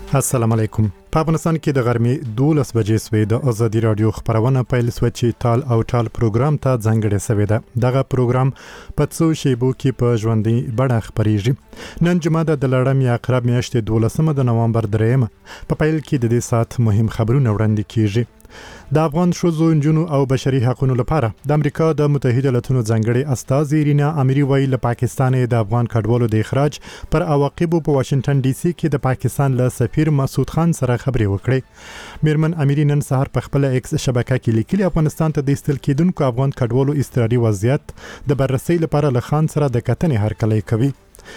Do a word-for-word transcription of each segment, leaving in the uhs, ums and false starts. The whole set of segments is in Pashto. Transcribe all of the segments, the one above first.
السلام علیکم. په افغانستان کې د غرمې دولس بجې سوې د ازادي رادیو خبرونه پیل سو چې تال او ټال پروګرام ته ځانګړی سوې ده. دغه پروګرام په څو شیبو کې په ژوندۍ بڼه خبريږي. نن جمعه د لړم یا عقرب میاشتې دولسمه د نوامبر دریمه په پیل کې د دې سات مهم خبرونه وړاندې کیږي. د افغان شوزو انجونو او بشري حقوقو لپاره د امریکا د متحده ایالاتونو ځانګړي استازي رینا اميري ویل له پاکستان د افغان کډوالو د اخراج پر عواقبو په واشنگټن ډي سي کې د پاکستان له سفیر مسعود خان سره خبرې وکړې. میرمن اميري نن سهار په خپل ایکس شبکه کې لیکلي افغانستان ته د استل کېدونکو افغان کډوالو استراري وضعیت د بررسي لپاره له خان سره د کتنې هرکلی کوي.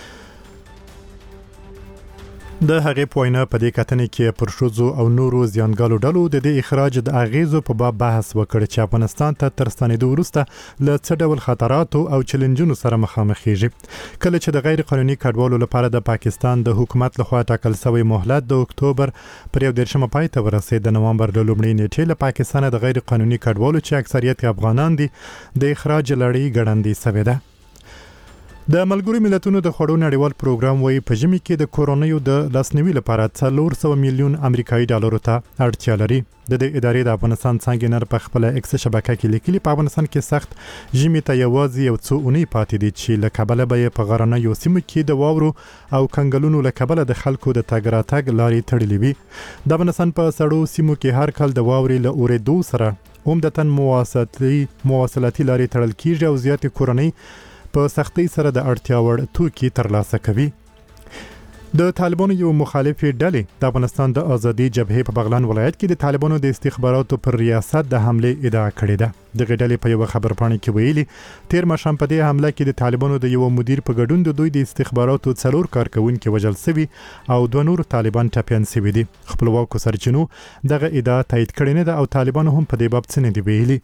د هغې پوینه په دې کتنې کې پر شوزو او نورو زیانګالو ډلو د دې اخراج د اغیزو په باب بحث وکړ چې افغانستان ته تر ستنېدو وروسته له څه ډول خطراتو او چیلنجونو سره مخامخېږي. کله چې د غیر قانوني کډوالو لپاره د پاکستان د حکومت لخوا ټاکل شوی مهلت د اکتوبر پر یو دېرشمه پای ته ورسېد، د نوامبر د لومړۍ نیټې له پاکستان د غیر قانوني کډوالو چې اکثریت افغانان دي د اخراج لړۍ ګړندۍ شوې ده. د ملګرو ملتونو د خوړو نړیوال پروګرام وایي په ژمي کې د کورونیو د لاسنیوي لپاره څلور سوه میلیون امریکایي ډالرو ته اړتیا لري. د دې ادارې د افغانستان څنګه نر په خپل ایکس شبکه کې لیکلي په افغانستان کې سخت ژمي ته یوازې یو څو اونۍ پاتې دي چې له کابل به په غرنیو سیمو کې د واورو او کنګلونو له کبله د خلکو د تګ راتګ لارې تړلې وي. د افغانستان په سړو سیمو کې هر کال د واورې له اورېدو سره عمدتاً مواصلاتي مواصلاتي لارې تړل کیږي او زیاتې کورنۍ په سختۍ سره د اړتیا وړ توکي ترلاسه کوي. د طالبانو یو مخالف ډلې د افغانستان د ازادي جبهې په بغلان ولایت کې د طالبانو د استخباراتو پر ریاست د حمله ادعا کړې ده. د غډلې په یو خبرپاڼه کې ویلي تیر ماښام په دې حمله کې د طالبانو د یو مدیر په ګډون د دوی د استخباراتو څلور کارکونکو وژل شوي او دوه نور طالبان ټپيان شوي دي. خپلواکو سرچینو دغه ادعا تایید کړې نه ده او طالبانو هم په دې باب څه نه دی ویلي.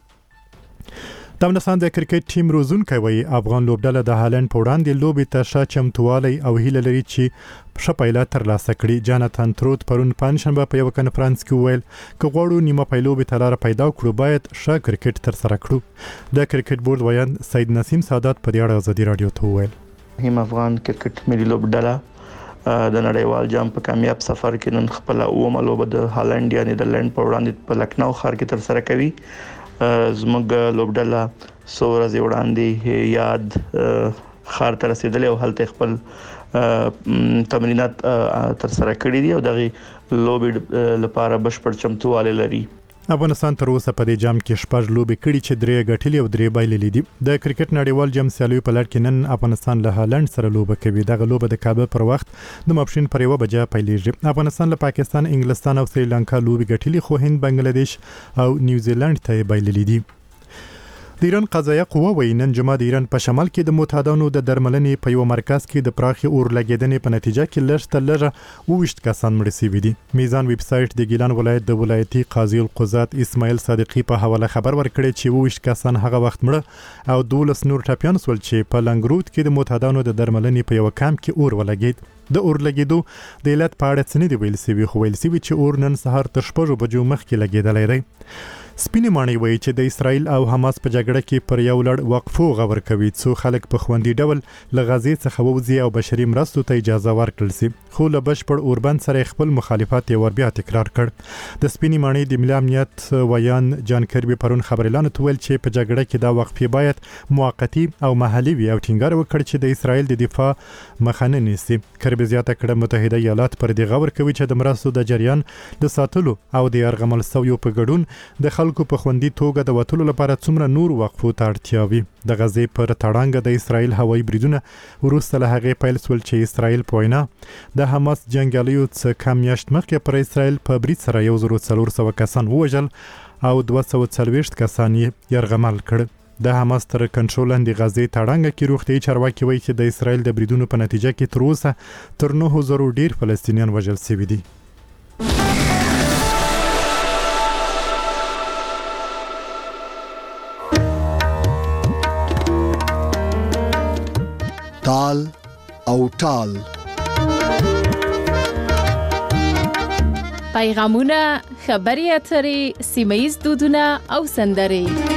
د افغانستان د کرکټ ټیم روزونکی وایي افغان لوبډله د هالند په وړاندې لوبې ته ښه چمتووالی او هیله لري چې ښه پایله ترلاسه کړي. جاناتان تروت پرون پنجشنبه په یو کنفرانس کې وویل که غواړو نیمه پایلوبې ته لاره پیدا کړو باید ښه کرکټ ترسره کړو. د کرکټ بورډ ویاند سید نسیم سادات په دې اړه ازادي رادیو ته وویل هم افغان کرکټ ملي لوبډله د نړیوال جام په کامیاب سفر کې نن خپل اومه لوبه د هالند یا نیدرلند په وړاندې په لکنو ښار کې ترسره کوي. زموږ لوبډله څو ورځې وړاندې یاد ښار ته رسیدلې او هلته خپل تمرینات ترسره کړي دي او دغه لوبې لپاره بشپړ چمتووالی لري. افغانستان تر اوسه په دې جام کې شپږ لوبې کړي چې درې ګټلې او درې بایللې دي. د کرکټ نړیوال جام سیالیو په لړ کې نن افغانستان له هالند سره لوبه کوي. دغه لوبه د کابل پر وخت د ماپښین پر یو بجې پیلېږي. افغانستان له پاکستان، انګلستان او سریلانکا لوبې ګټلې خو هند، بنگلاديش او نیوزیلند ته بایللې دي. د ایران قضایه قوه وایي نن جمعه د ایران په شمال کې د معتادانو د درملنې په یو مرکز کې د پراخي اور لګیدنې په نتیجه کې لږ تر لږه اوویشت کسان مړه شوي دي. میزان ویب سایټ د ګیلان ولایت د ولایتي قاضي القضات اسماعیل صادقي په حواله خبر ورکړی چې اوویشت کسان هغه وخت مړه او دولس نور ټپيان شول چې په لنګرود کې د معتادانو د درملنې په یو کمپ کې اور ولګید. د اور لګیدو د علت په اړه څه نه دی ویل شوی خو ویل شوی چې اور نن سهار تر شپږو بجو مخکې لګیدلی دی. سپینې ماڼۍ وایي چې د اسرائیل او حماس په جګړه کې پر یو لړ وقفو غور کوي څو خلک په خوندي ډول له غزې څخه ووځي او بشري مرستو ته اجازه ورکړل شي. خو له بشپړ اوربند سره خپل مخالفت یې ور بیا تکرار کړ. د سپینې ماڼۍ د ملي امنیت ویان جان کربي پرون خبريالانو ته ویل چې په جګړه کې دا وقفې باید موقتی او محلي وي او ټینګار وکړ چې د اسرائیل د دفاع مخه نه نیسي. کربي زیاته کړه متحده ایالات پر دې غور کوي چې د مرستو د جریان د ساتلو او د يرغمل سویو په ګډون د خلکو په خوندي توګه د وټولو لپاره څومره نور وقفو ته اړتیا وي. د غزې پر تړانګه د اسرائیل هوایي بریدونه وروسته له هغې پیل شول چې اسرائیل په وینا د حماس جنګیالیو څخه کم میاشت مخکې پر اسرائیل په برید سره یو زر څلور سوه کسان ووژل او دوه سوه څلوېښت کسان یې یرغمل کړ. د حماس تر کنټرول لاندې غزې تړانګه کې روغتیايي چارواکي وایي چې د اسرائیل د بریدونو په نتیجه کې تر اوسه تر نهو زرو ډیر فلسطینیان وژل شوي دي. تال او ټال پیغامونه، خبري اترې، سیمه‌ییز دودونه او سندرې.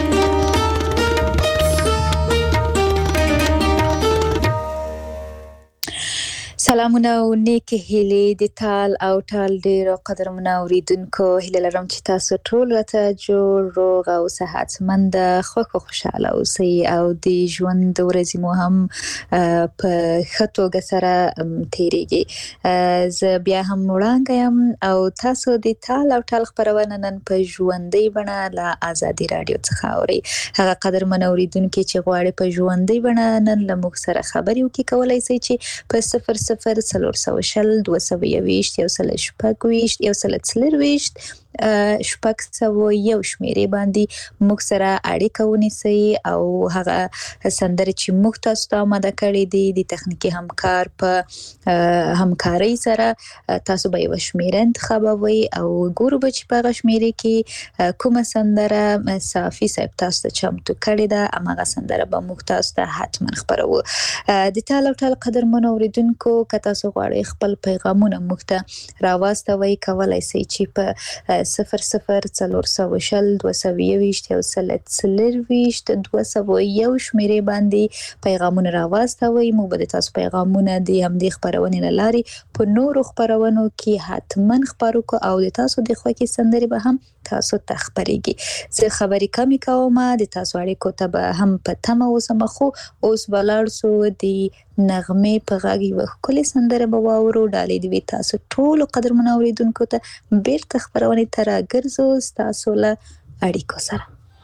سلامونه او نیک هیلې د تال او ټال ډیر قدرمنه اوریدونکو، هیله لرم چې تاسو ټول راته جوړ روغ او صحتمند خو خوشاله اوسئ او د ژوند ورځې مو هم په ښه توګه سره تیریږي. زه بیا هم وړاندې یم او تاسو د تال او ټال خبرونه نن په ژوندۍ بڼه له آزادي رادیو څخه اورئ. هغه قدرمنه اوریدونکو چې غواړي په ژوندۍ بڼه نن له موږ سره خبرې وکړي، کولای شي چې په صفر صفر څلور سوه شل دوه سوه یوویشت یو سل شپږ ویشت یو سل څلور ویشت شپږ سوه یو شمیرې باندې موږ سره اړیکه ونیسئ او هغه سندرې چې موږ تاسو ته آماده کړې دي د تخنیکي همکار په همکارۍ سره تاسو به یو شمیره انتخابوي او ګورو به چې په هغه شمیرې کې کومه سندره صافي صاحب تاسو ته چمتو کړې ده، هماغه سندره به موږ تاسو ته حتما خپروو. د تال او ټال قدرمنو اوریدونکو، که تاسو غواړئ خپل پیغامونه موږ ته راواستوئ، کولای شئ چې په صفر صفر څلور سوه شل دوه سوه یوویشت یو سل څلور ویشت دوه سوه یو شمیرې باندې پیغامونه راواستوئ. موږ به د تاسو پیغامونه د همدې خپرونې له لارې په نورو خپرونو کې حتما خپرو کو او د تاسو د خوښې سندرې به هم تاسو ته خپرېږي. زه خبرې کمې کوم، د تاسو اړیکو ته به هم په تمه اوسم، خو اوس به لاړ شو د نغمې په غږ یوه ښکلې سندره به واورو. ډالۍ دې وي تاسو ټولو قدرمنو اوریدونکو ته. بیرته خپرونې ته راګرځو ستاسو له اړیکو سره.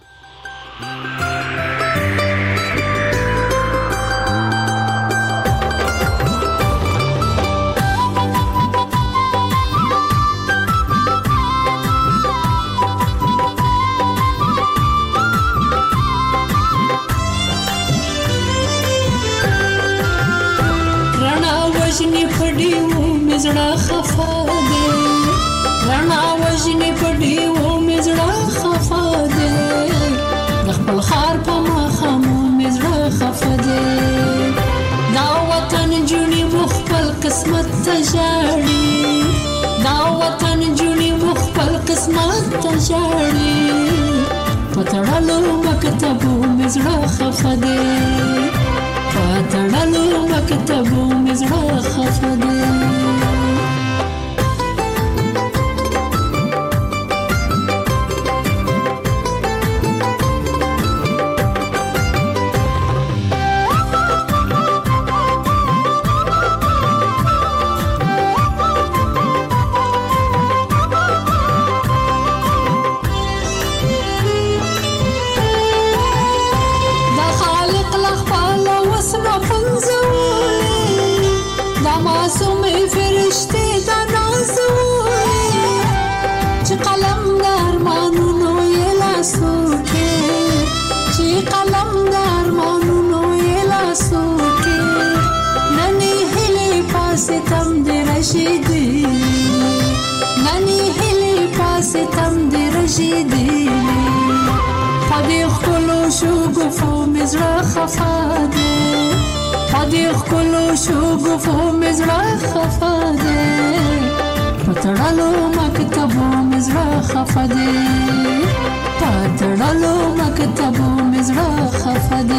وجنی پډیو مزړه خفا ده، رانا وجنی پډیو مزړه خفا ده، د خپل خار په مخامو مزړه خفا ده، دا وطن جونی مخبل قسمت تجاړي، دا وطن جونی مخبل قسمت تجاړي، پتړلو مکتبو مزړه خفا ده، پتړلو مکتبو مزړه خفا ده. پتړلو مکتبو مزړه خفا ده، پتړلو مکتبو مزړه خفا ده.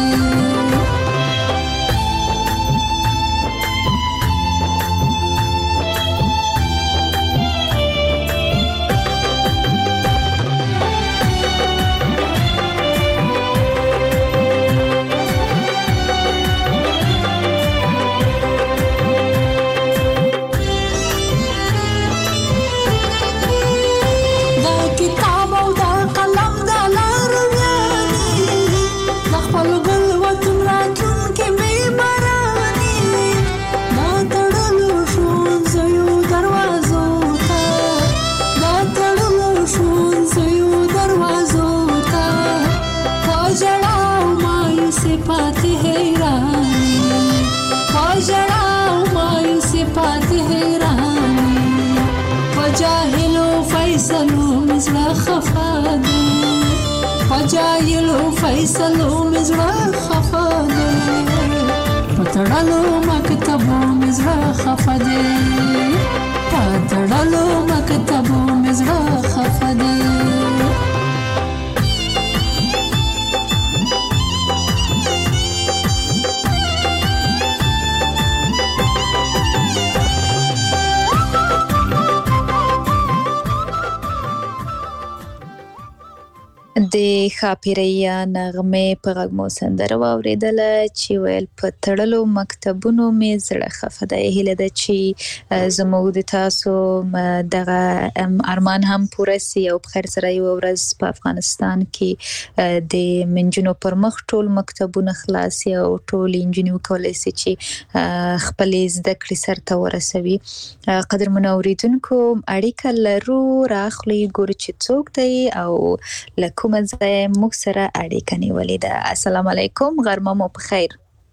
جاهلو فیصلو مزړه خفا ده، پتړلو مکتبو مزړه خفا ده، پتړلو مکتبو مزړه خفا ده. ښاپیرۍ نغمې په غږ مو سندره واورېدله چې ویل په تړلو مکتبونو مې زړه خفه دی. هیله ده چې زموږ د تاسو دغه ارمان هم پوره سي او په خیر سره یو ورځ په افغانستان کې د منجونو پر مخ ټول مکتبونه خلاص او ټول انجونې وکولای سي چې خپلې زده کړې سرته ورسوي. قدرمنو اوریدونکو اړیکه لرو، راخلئ ګورو چې څوک دی او له کومه ځایه موږ سره اړیکه نیولې ده. السلام علیکم، غرمه مو په خیر.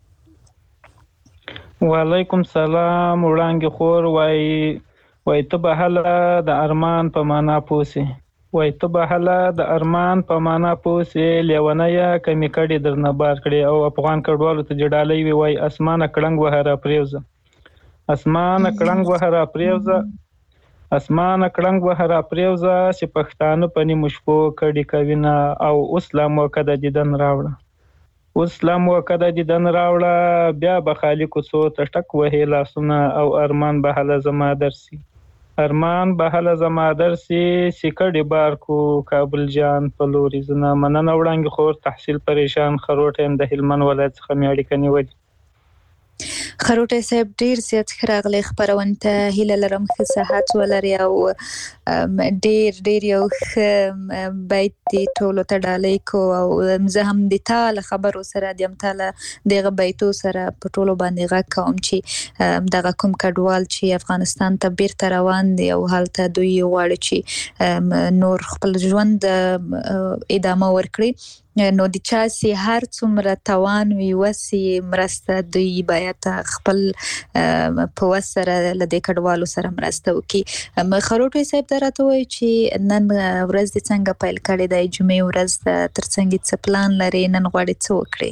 وعلیکم سلام. وړانګې خور وای وای ته به هله د ارمان په معنا پوسې وای ته به هله د ارمان په معنا پوسې لیونیه کمی کړي درنه بار کړي او افغان کډوالو ته جډالۍ وي وای اسمانه کړنګ وه را پریوزه اسمانه کړنګ وه را پریوزه اسمانه کړنګ وه را پریوزه چې پښتانه په نیمو شپو کډې کوینه او اوس لا موقع د دیدن راوړه اوس لا موقع د دیدن راوړه بیا به خالي کوڅو ته ټک وهې لاسونه او ارمان به هله زما درسي ارمان به هله زما درسي چې کډې بار کو کابل جان په لوري زنه. مننه وړانګې خور. تحصیل پریشان خروټ یم د هلمند ولایت څخه مې اړیکه نیولې. خروټی صاحب ډیر زیات ښه راغلی خپرونې ته. هیله لرم ښه صحت ولري او ډیر ډیر یو ښه بیت دې ټولو ته ډالۍ کو او زه هم د تا له خبرو سره د هم تا له دغه بیتو سره په ټولو باندې غږ کوم چې دغه کوم کډوال چې افغانستان ته بیرته روان دي او هلته دوی غواړي چې نور خپل ژوند ادامه ورکړي، نو د چا سي هر څومره توان وي وسي مرسته دوی باید خپل په وسره له دې کډوالو سره مرسته وکړي. خروټی صاحب راته وایي چې نن ورځ دې څنګه پیل کړې ده، جمعې ورځ تر څنګه څه پلان لري، نن غواړې څه وکړې؟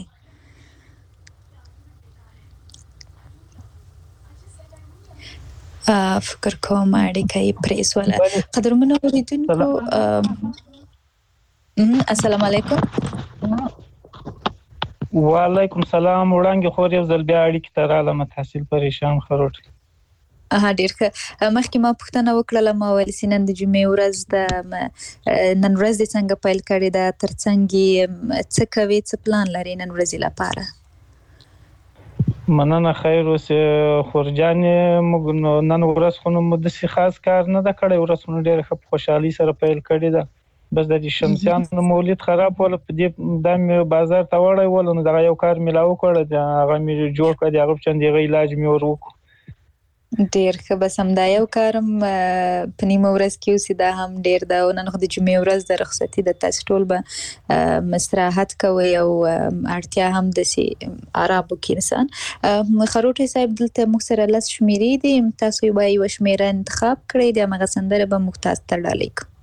فکر کوم اړیکه یې پرېسوله. قدرمنو اوریدونکو السلام علیکم. وعلیکم سلام. وړانګې خور یو ځل بیا اړیکې ته رالم. تحصیل پریشان خروټ. ها ډیر ښه. مخکې ما پوښتنه وکړله، ما ویل چې نن د جمعې ورځ ده، نن ورځ دې څنګه پیل کړې ده، تر څنګه څه کوې، څه پلان لرې نن ورځې لپاره؟ مننه خیر اوسې خورجانې. موږ نن ورځ خو نو داسې خاص کار نه ده کړی، ورځ خو نو ډېره ښه په خوشحالۍ سره پیل کړې ده. بس د شمسیانو مولید خراب وله په دې دا مې بازار ته وړی وله نو دغه یو کار مې لا وکړه، هغه مې جوړ کړه، د هغه په چند هغه علاج مې ور وکړو. ډیر ښه. بس همدا یو کارم په نیمه ورځ کې اوسي، دا هم ډیر ده. او نن خو د جمعې ورځ د رخصتي ده، تاسو ټول به استراحت کوئ او اړتیا هم داسې آرام وکړي انسان. خروټی صاحب دلته موږ سره لس شمېرې دي، تاسو به یوه شمېره انتخاب کړئ، د همغه سندره به موږ تاسو ته ډالۍ کړو.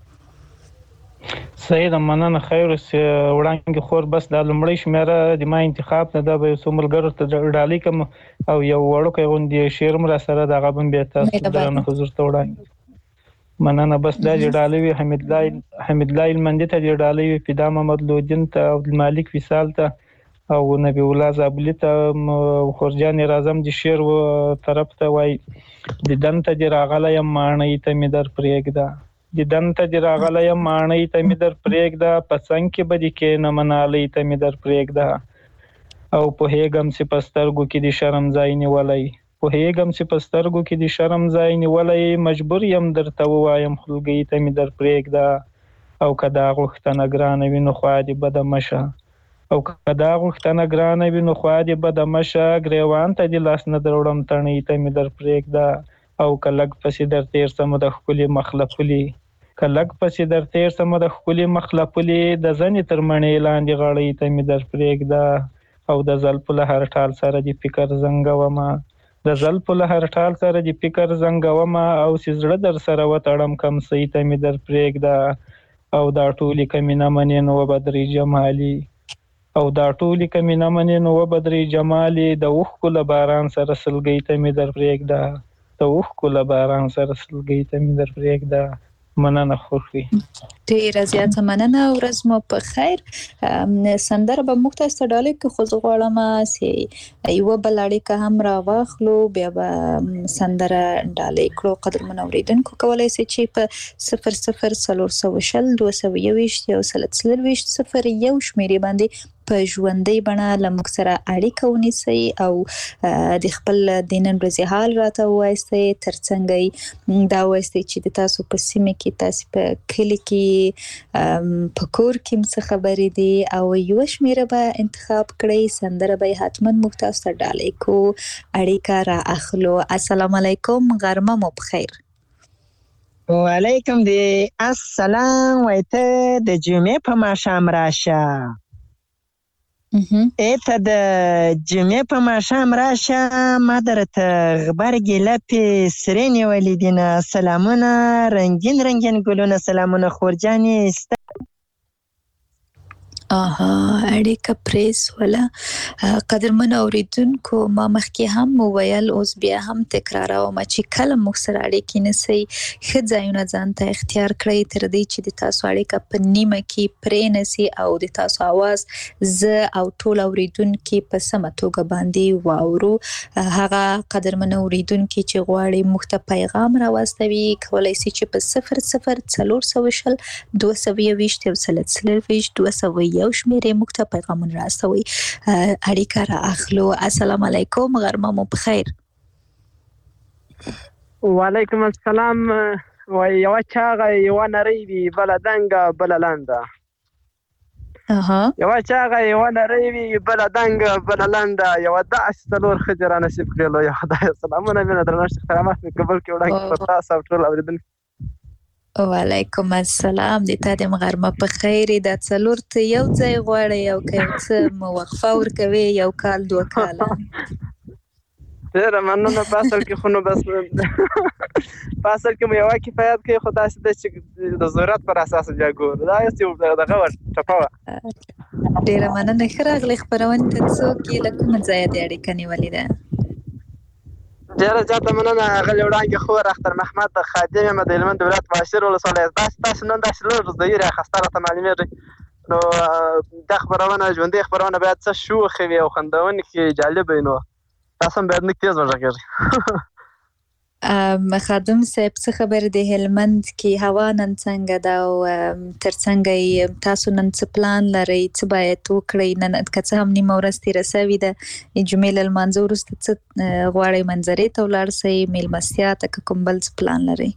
صحیح ده. مننه خیر اوسې وړانګې خور. بس دا لومړۍ شمېره د ما انتخاب نه ده، به یو څو ملګرو ته ډالۍ کړم او یو وړوکی غوندې شعر م راسره د هغه به م بیا تاسو درنه حضور ته وړاندې. مننه. بس دا دې ډالۍ وي حمیدالله حمیدالله هلمندي ته دې ډالۍ وي، فدا محمد لودین ته، عبدالمالک وصال ته او نبی الله زابلي ته. خورجان راځم د شعر طرف ته. وایي دیدن ته دې راغلی یم ماڼۍ ته مې در پرېږده، دیدن ته دې راغلی یم ماڼۍ ته مې در پرېږده، په څنګ کې به دې کښېنمه نالۍ ته مې در پرېږده، او پوهېږم چې په سترګو کې دې شرم ځای نیولی، پوهېږم چې په سترګو کې دې شرم ځای نیولی، مجبور یم درته ووایم خولګۍ ته مې در پرېږده، او که دا غوښتنه ګرانه وي نو خوا دې بده مشه، او که دا غوښتنه ګرانه وي نو خوا دې بده مشه، ګریوان ته دې لاس نه دروړم تڼۍ ته مې در پرېږده، او که لږ پسې در تېر سمه د ښکلې مخ له پولې، که لږ پسې در تېر سمه د ښکلې مخ له پولې، د زنې تر مڼې لاندې غاړۍ ته مې در پرېږده، او د زلفو له هر ټال سره دې فکر زنګومه، د زلفو له هر ټال سره دې فکر زنګومه، او چې زړه در سره وتړم کمسۍ ته مې در پرېږده، او دا ټولې که مې نه منې نو وبدرې جمالي، او دا ټولې که مې نه منې نو وبدرې جمالي، د اوښکو له باران سره سلګۍ ته مې در پرېږده، د اوښکو له باران سره سلګۍ ته مې در پرېږده. مننه خوشي ډیره زیاته مننه ورځ مو په خیر سندره به موږ تاسو ته ډالۍ کې خو زه غواړم چې یو بل اړیکه هم راواخلو بیا به سندره ډالۍ کړو قدرمن اوریدونکو کولی شي چې په صفر صفر څلور سوه شل دوه سوه یوویشت یو سل څلرویشت صفر یو شمیرې باندې په ژوندۍ بڼه له موږ سره اړیکه ونیسئ او د خپل د نن ورځې حال راته ووایاستئ ترڅنګ دا ووایاستئ چې د تاسو په سیمه کې تاسو په کلي کې په کور کې څه خبرې دي او یو شمیره به انتخاب کړئ سندره به حتما موږ تاسو ته ډالۍ کوو اړیکه را اخلو. السلام علیکم غرمه مو بخیر. وعلیکم دی السلام وایته د جمعې په ماښام راشه ایته د جمعې په ماښام راشه ما درته غبرګې لپې سرې نیولې دینه سلامونه رنګین رنګین ګلونه سلامونه خورجانې ستا آها اړیکه پریس ولا قدرمن اوریدونکو ما مخکې هم وویل اوس بیا هم تکراروم چې کله موږ سره اړیکې نیسئ ښه ځایونه ځان ته اختیار کړئ تر دې چې د تاسو اړیکه په نیمه کې پرې نسي او د تاسو اواز زه او ټول اوریدونکي په سمه توګه باندې واورو. هغه قدرمن اوریدونکي چې غواړي موږ ته پیغام راواستوي کولی شي چې په صفر صفر څلور سوه شل دوه سوه یوویشت یو سل څلرویشت دوه سوه یو شمیرې موږ ته پیغامونه راستوي اړیکه را اخلو. السلام علیکم غرمه مو بخیر. وعلیکم السلام. یو چاغه یو نری وی بل دنګ بل لنده اها یو چاغه یو نری وی بل دنګ بل لنده یو داس تلور خجر نصیب کړلو یا خدای سلامونه مینه درنښت احترامات می قبول کړه وړاندې په تاسو ټول اوریدل. وعلیکم السلام د تا د غرمه په خیر د څلور ته یو ځای غواړي او که څه وقفه ورکوي یو کال دوه کاله ډیره مننه پاسل کې خو نو بس پاسل کې مو یو کفایت کوي خو تاسو د چې د ضرورت پر اساس بیا ګور دا یو دغه ور ټپه ډیره مننه ښه راغلی خپرونه ته څوک یې له کومه ځایه د اړیکه نیولې ده؟ ډیره زیاته مننه غلی وړاندې خور اختر محمد خادم یم د هلمند ولایت معاشر ولسوالۍ داسې تاسو نن داسې لږ زده یې راخسته راته معلومېږي نو دا خپرونه ژوندۍ خپرونه باید څه شوخې وي او خندونکې جالبه وي نو تاسو هم باید لږ تیز وغږېږئ. خادم صاحب څه خبر د هلمند کې هوا نن څنګه ده او ترڅنګ تاسو نن څه پلان لرئ څه باید وکړئ نن که څه هم نیمه ورځ تېره سوې ده جمعې له لمانځه وروسته څه غواړئ منظرې ته ولاړ شئ میلمستیا ته که کوم بل څه پلان لرئ؟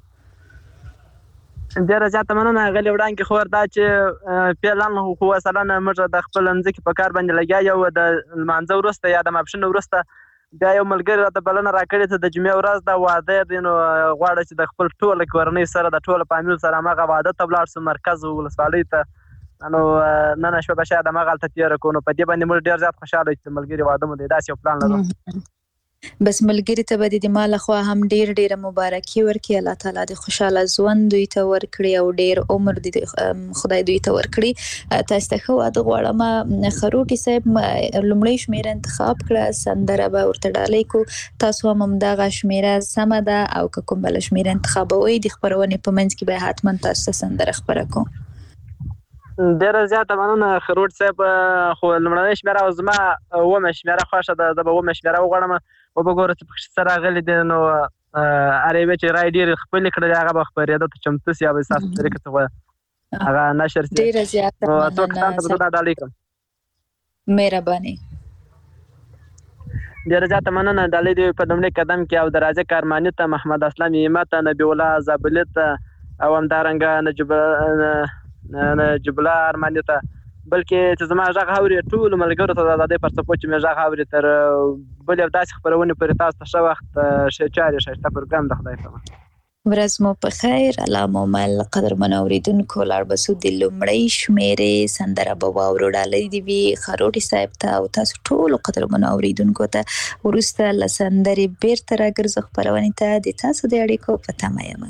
ډیره زیاته مننه غلې وړاندې خور دا چې پلان خو مثلا موږ د خپل ځمکې په کار باندې لګیا یو د لمانځه وروسته یا د ماپښین وروسته بیا یو ملګري راته بلنه راکړې ته د جمعې ورځ ده واده دی نو غواړه چې د خپل ټوله کورنۍ سره د ټوله فامیل سره هماغه واده ته ولاړ شو مرکز ولسوالۍ ته نو نن شپه به شاید هماغه هلته تېره کړو نو په دې باندې موږ ډېر زیات خوشحاله یو چې د ملګري واده مو دی داسې یو پلان لرو. بس ملګری ته به د ما لخوا هم ډیر ډیر مبارکي ورکړي الله تعالی د خوشاله ژوند دوی ته ورکړي او ډیر عمر دې خدای دوی ته ورکړي. تاسو ته خو د غواړم خروټي صاحب لومړی شمیره انتخاب کړه سندره به ورته ډالۍ کو تاسو هم همدغه شمیره سمه ده او که کوم بل شمیره انتخابوي د خبرونې په منځ کې به حتما تاسو ته سندره خبره کوم. ډیره زیاته مننه خروټ صاحب خو لومړنۍ شمیره او زما اومه شمیره خوښه ده زه به اومه شمیره وغواړم وبګوره چې پکې څه راغلي دي نو هر یوې چې رای ډېرې خپلې کړلې هغه به خپرېده ته چمتو سي یا به ستاسو طریقه څه هغه نشر سي ډېره زیاته نو څو کسان ته به زه دا ډالۍ کړم. مهرباني ډیره زیاته مننه ډالۍ دې په لومړي قدم کې او د رازق ارماني ته محمد اسلام ایمه ته نبي الله زابلي ته او همدارنګه نجیب نجیب الله ارماني ته بلکې چې زما غږ اوري ټولو ملګرو ته د ازادۍ پر څپو چې مې غږ اوري تر بل یو داسې خپرونې پورې تاسو ته ښه وخت ښې چارې ښایسته پروګرام د خدای په امان. ورځ مو په خیر الله مو مل قدرمن اوریدونکو لاړ بسو د لومړۍ شمیرې سندره به واورو ډالۍ دې وي خروټي صاحب ته او تاسو ټولو قدرمن اوریدونکو ته وروسته له سندرې بیرته راګرځو خپرونې ته د تاسو د اړیکو په تمه یم.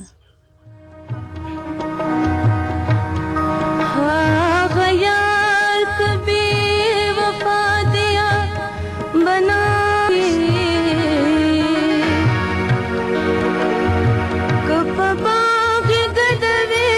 बाग गदवे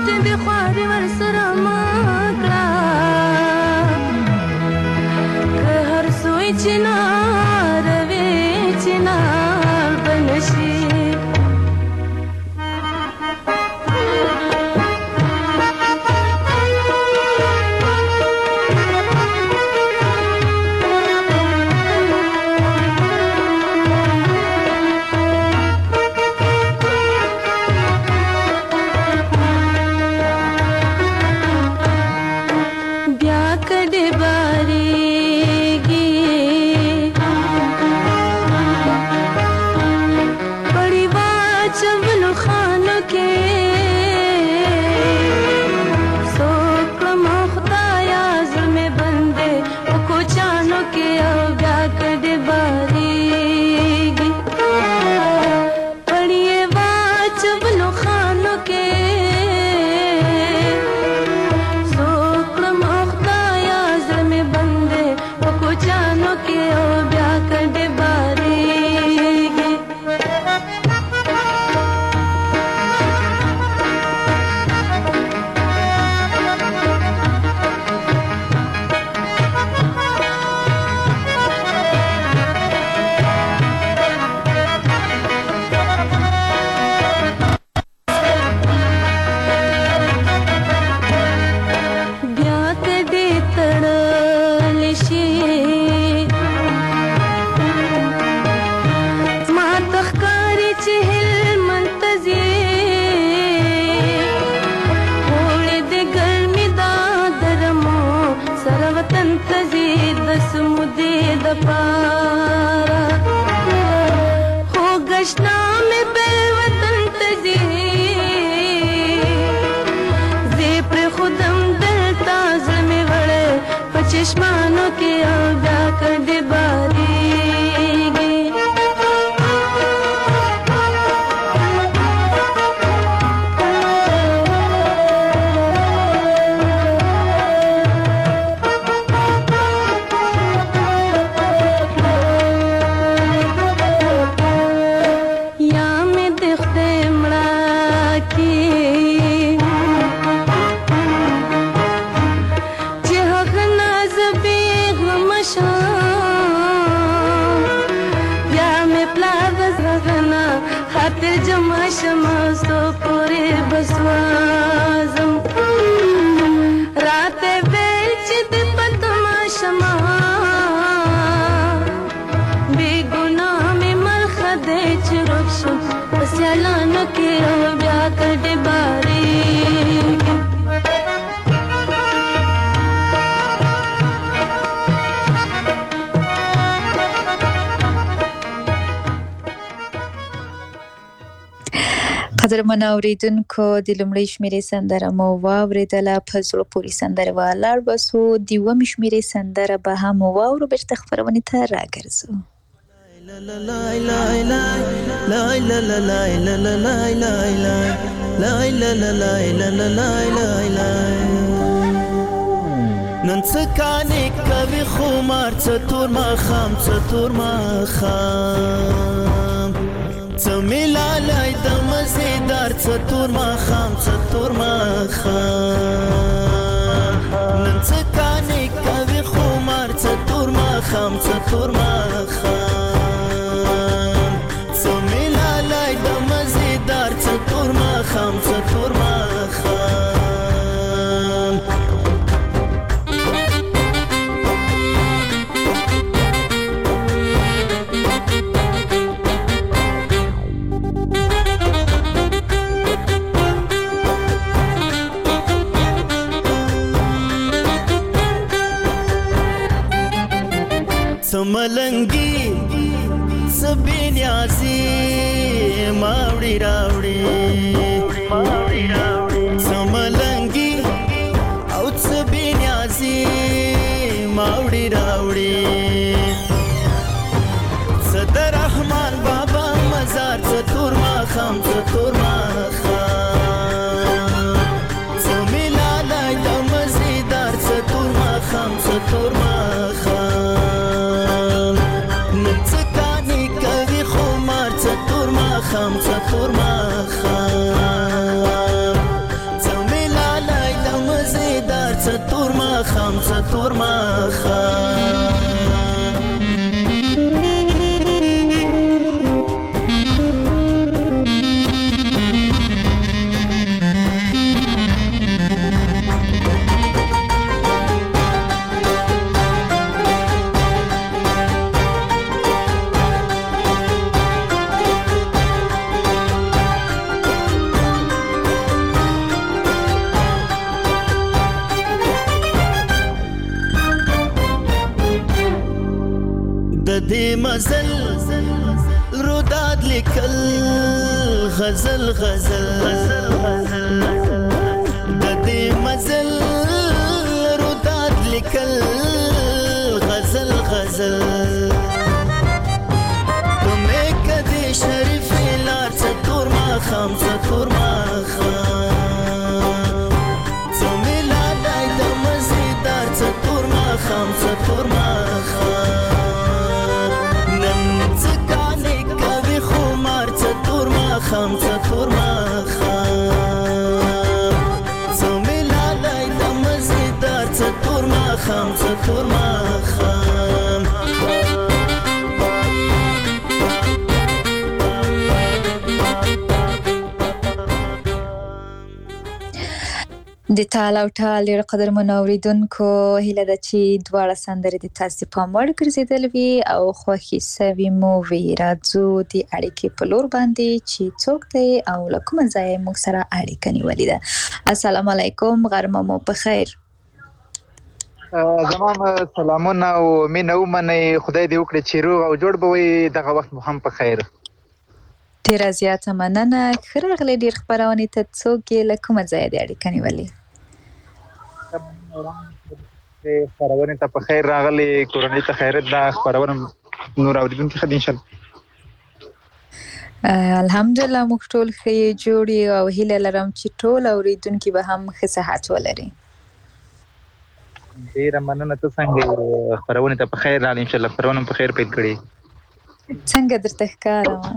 قدرمن اوریدونکو د لومړۍ شمیرې سندره مو واوریدله، په زړه پورې سندره ولاړ بسو. د اوومې شمیرې سندره به هم واورو، بیرته خپرونې ته راګرځو. نن څه کانې کوي خمار، څه تور ماښام څه تور ماښام، څه ملالای د مزیدار څه تور ماښام څه تور ماښام، نن څه کانې کوي خمار، څه تور ماښام څه تور ماښام، څه ملالای د مزیدار څه تور ماښام څه تور ماښام. سملنگی سبینیازی ماوڑی راوڑی سملنگی او سبینیازی ماوڑی راوڑی صدر رحمان بابا مزار ستور ماخام ستور ماخام، سمیلالای دا مزیدار ستور ماخام ستور ماخام، دې مزل روداد لیکل غزل غزل د دې مزل روداد لیکل غزل غزل تمه کدي شریف لار څتور ما خام څتور ما خام تمه لا دای د مزیدار څتور ما خام څتور ما خام نن څکانه کوي خمار څتور ما خام څتور ما خام تمه لا دای د مزیدار څتور ما خام څتور ما خام د تال او ټال ډېر قدر منوریدونکو هیله ده چې دواړه سندرې د تاسو په مړ ګرځیدل وي او خوښي سوي مو وي. راځو د اړیکې په لور باندې چې څوک دی او له کومه ځایه موږ سره اړیکه نیولې ده. السلام علیکم، غرمه مو په خیر. زمام سلامونه او مینه ومنئ، خدای دې وکړي چې روغ او جوړ به وي، دغه وخت مو هم په خیر. ډېره زیاته مننه. ښه راغلی ډېر خپرونې ته. څوک یې له کومه ځایه د اړیکه نیولې؟ خپرونې ته په خیر راغلی، کورنۍ ته خیرت ده. خپرونه نور اورېدونکي ښه دي انشاءالله. الحمدلله موږ ټول ښه جوړ یو او هیله لرم چې ټول اورېدونکي به هم ښه صحت ولري. ډېره مننه. ته څنګه خپرونې ته په خیر راغلی؟ انشاءالله خپرونه په خیر پیل کړې. څنګه درته ښکارم؟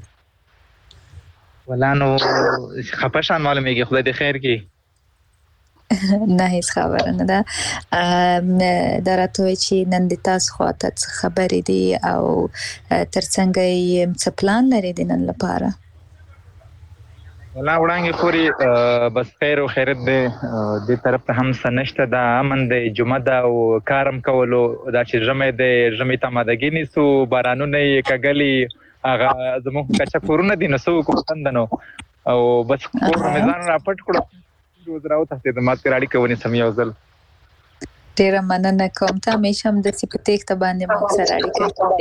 ولا نو خپه شان معلومیږي، خدای دې خیر کړي. نه هیڅ خبره نه ده. دا راته وایي چې نن د تاسو خواته څه خبرې دي او تر څنګه یې څه پلان لري د نن لپاره؟ ولا وړاندې پورې بس خیر او خیرت دی، دې طرف ته هم څه نشته ده، امن دی، جمعه ده او کارم کولو دا چې ژمی دی، ژمي ته امادګي نیسو، بارانونه یې کږلي، هغه زموږ کچه کورونه دي نو څه وکړو څنګه او بس کور مې ځان راپټ کړو روز راوتښتېدم، ما ترې اړیکه ونیسم یو ځل. ډېره مننه کوم. ته همیشه همداسې په تېښته باندې موږ سره اړیکه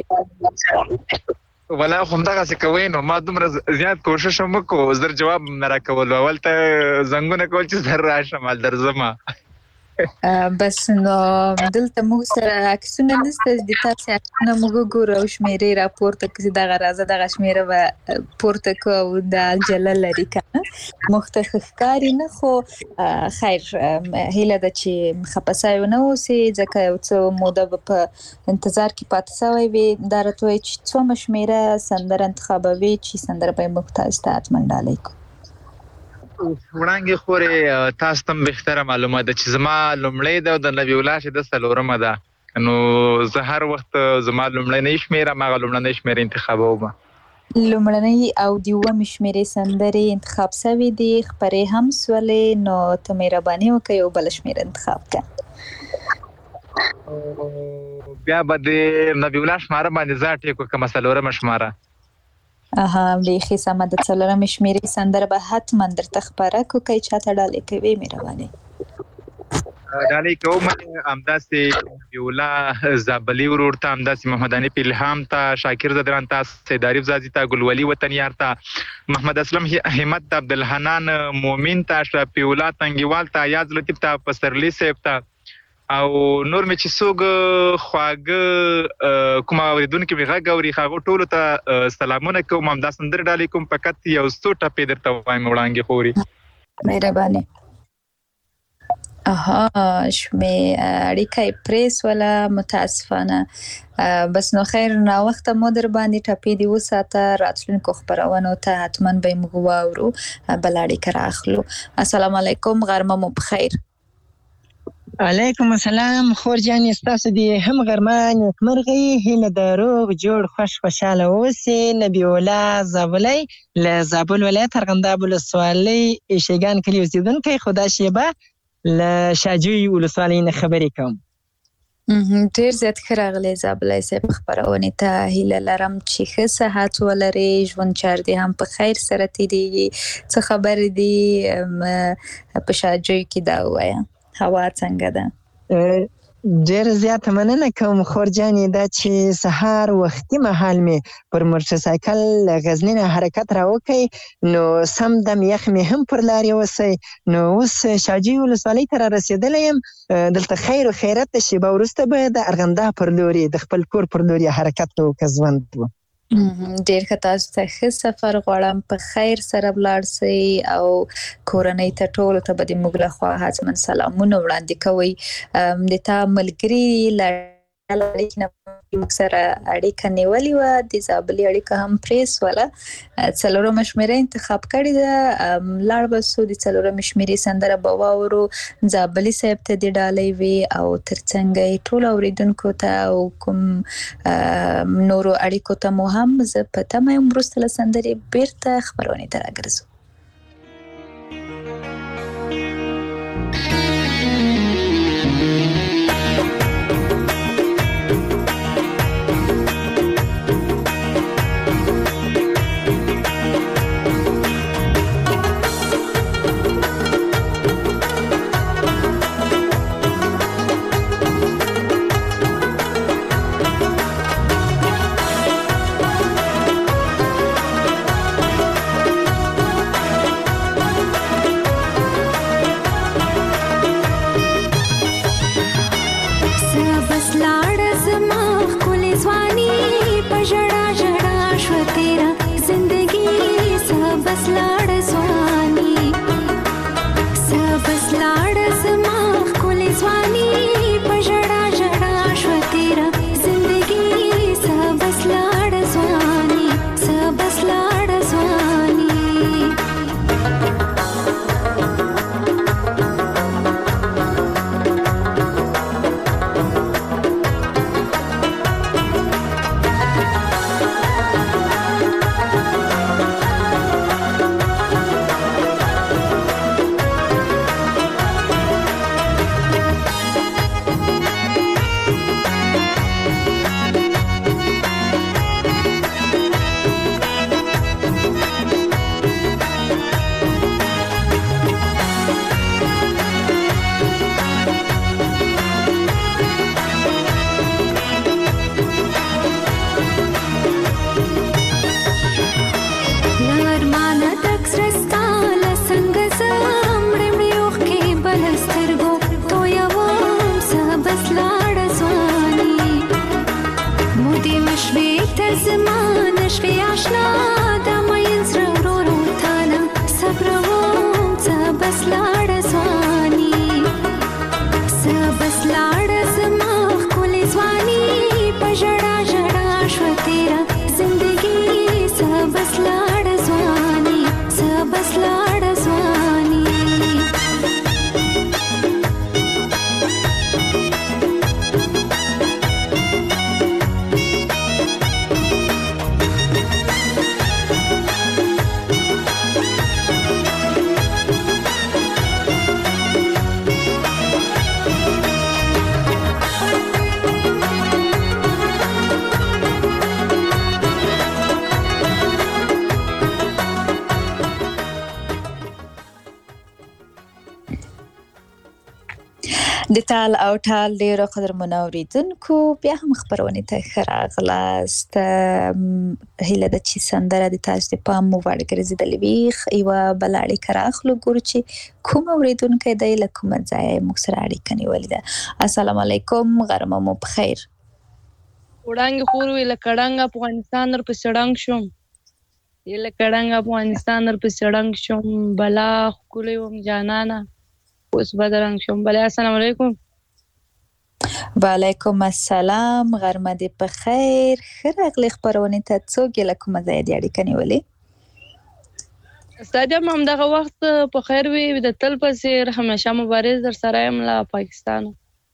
ولا خو همدغسې کوئ نو ما دومره زیات کوشش هم وکړو، زر جواب نه راکولو، اول ته زنګونه کول چې زر راشم هل درځمه. بس نو دلته موږ سره عکسونه نشته، د تاسو عکسونه موږ ګورو او شمیرې راپورته کړي، دغه راځه دغه شمیره به پورته کو او د جله لري کنه مختخ ښکاري نه، خو خیر هیله ده چې خپه سوی ونه اوسئ ځکه یو څه موده به په انتظار کې پاتې سوی وي. دا راته وایي چې څومره شمیره سندره انتخابوي چې سندره به یې موږ تاسو ته حتما ډالۍ کړو. وړاندې خورې تاسو ته هم بهتره معلومه ده چې زما لومړی ده او د نبي الله چې د څلورمه ده، نو زه هر وخت زما لومړنۍ شمېره هماغه لومړنۍ شمېره انتخابوم. لومړنۍ او د اوومې شمېرې سندرې انتخاب سوي دي، خپرې هم سولې، نو ته مهرباني وکړه یو بله شمېره انتخاب کړه. بیا به د نبي الله شماره باندې زه ټیک وکړم څلورمه شماره. اها بیخي سمه ده. څلورمې شمېرې سندره به حتما درته خپره کړو، که یې چاته ډالۍ کوې مهرباني ډالۍ کوم. همداسې نبي الله زابلي ورور ته، همداسې محمد حنیف الهام ته، شاکر زدران ته، سید عارف زازي ته، ګلولي وطنیار ته، محمد اسلم همت ته، عبدالحنان مومن ته، اشرفي الله تنګیوال ته، ایاز لطیف ته، پسرلي صاحب ته او نور مې چې څوک خواږه کوم اورېدونکي مې غږ اوري هغو ټولو ته سلامونه کوم. همدا سندرې ډالۍ کوم، فقط یو څو ټپې درته وایم وړاندې خوري مهرباني. اها شمې اړیکه یې پرېسوله متاسفانه. بس نو خیر ناوخته مو در باندې ټپې دې وساته، راتلونکو خپرونو ته حتما به یې موږ واورو، بله اړیکه رااخلو. السلام علیکم، غرمه مو بخیر. علیکم السلام خور جانې، ستاسو دې هم غرمه نیکمرغه وي، هیله د روغ جوړ خوش خوشحاله اوسئ. نبي الله زابلی له زابل ولایت ارغنداب ولسوالۍ شیګان کلي اوسېدونکی، خو دا شیبه له شاجوی ولسوالۍ نه خبرې کوم. ډېر زیات ښه راغلی زابلی صاحب خپرونې ته. هیله لرم چې ښه صحت ولرې، ژوند چار دې هم په خیر سره تېرېږي. څه خبرې دي په شاجوی کې دا ووایه، هوا څنګه ده؟ ډېر زیاته مننه کوم خور جانې، دا چې سهار وختي مهال مې پر موټرسایکل له غزني نه حرکت راوکړی نو سم دم یخ مې هم پر لار یوسی، نو اوس شاجوی ولسوالۍ ته را رسېدلی یم. دلته خیر و خیرت د شېبه وروسته به د ارغنداب پر لوري د خپل کور پر لوري حرکت کوو که ژوند و. ډېر ښه، تاسو ته ښه سفر غواړم، په خیر سره ولاړ سئ او کورنۍ ته ټولو ته به د موږ لخوا حتما سلامونه وړاندې کوئ. د تا ملګري له اړیکې نه موږ سره اړیکه نیولې وه، د زابلي اړیکه هم پرې سوله، څلورمه شمېره انتخاب کړې ده. لاړ به سو د څلورمې شمېرې سندره به واورو، زابلي صاحب ته د ډالۍ وي او ترڅنګ یې ټولو اورېدونکو ته او کوم نورو اړیکو ته مو هم زه په تمه یم وروسته له سندرې بیرته خپرونې ته راګرځو. د تال او ټال ډیرو قدرمنو اوریدونکو بیا هم خبرونه ته ښه راغلاست. هیله ده چې سندره د تاسو د پام مو وړ ګرځېدلې وي. یوه بله اړیکه راخلو، ګورو چې کوم اوریدونکی دی، له کومه ځایه موږ سره اړیکه نیولې ده. السلام علیکم، غرمه مو بخیر. وړانګې خور وی له کړنګ افغانستان در په سړنګ شوم یې له کړنګ افغانستان در په سړنګ شوم بلا خولې وم جانانا اوس بدرنګ شوم. بله السلام علیکم. وعلیکم السلام، غرمه دې په خیر. ښه راغلې خپرونې ته. څوک یې له کومه ځایه دې اړیکه نیولې؟ استاد یم همدغه وخت په خیر وي، د تل په څېر همیشه مبارز در سره یم له پاکستانه.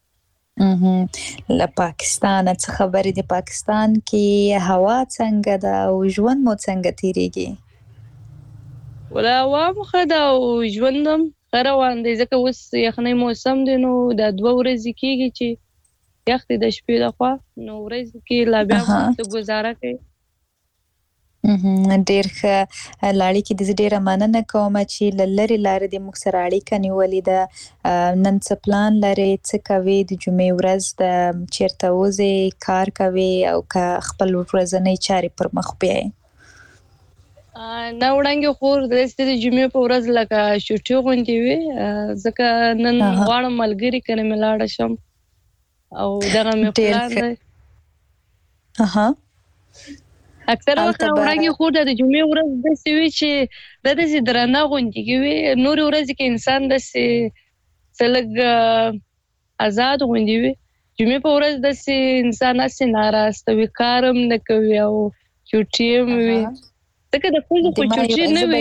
له پاکستانه څه خبرې؟ د پاکستان کې هوا څنګه ده او ژوند مو څنګه تیریږي؟ ولا هوا مو ښه ده او ژوند هم ښه روان دی، ځکه اوس یخنۍ موسم دی، نو دا دوه ورځې کېږي چې یخ دی د شپې لخوا، نو ورځې کې لا بیا څه ګزاره کوي. ډیر ښه لاړې کې د ډیره مننه کوم چې لری لارې د موږ سره اړیکه نیولې ده. نن څه پلان لري، څه کوي د جمعې ورځ د چیرته وځي، کار کوي او که خپل ورځنی چارې پر مخ بیاي؟ نه وړاندې خور د جمعې په ورځ لکه شوټي غونډې وي، ځکه نن غواړم ملګري کړم ملاړه شم او دغه مې پلان دی. اها اکثر وخت وړاندې خو د جمعې ورځ د سوي چې د دې درنه غونډې کوي، نور ورځ کې انسان د سلګ آزاد غونډې وي. جمعې په ورځ د انسان اس ناراسته وي، کارم نه کوي او چوټي وي. ځکه د خپل خو چوټي نه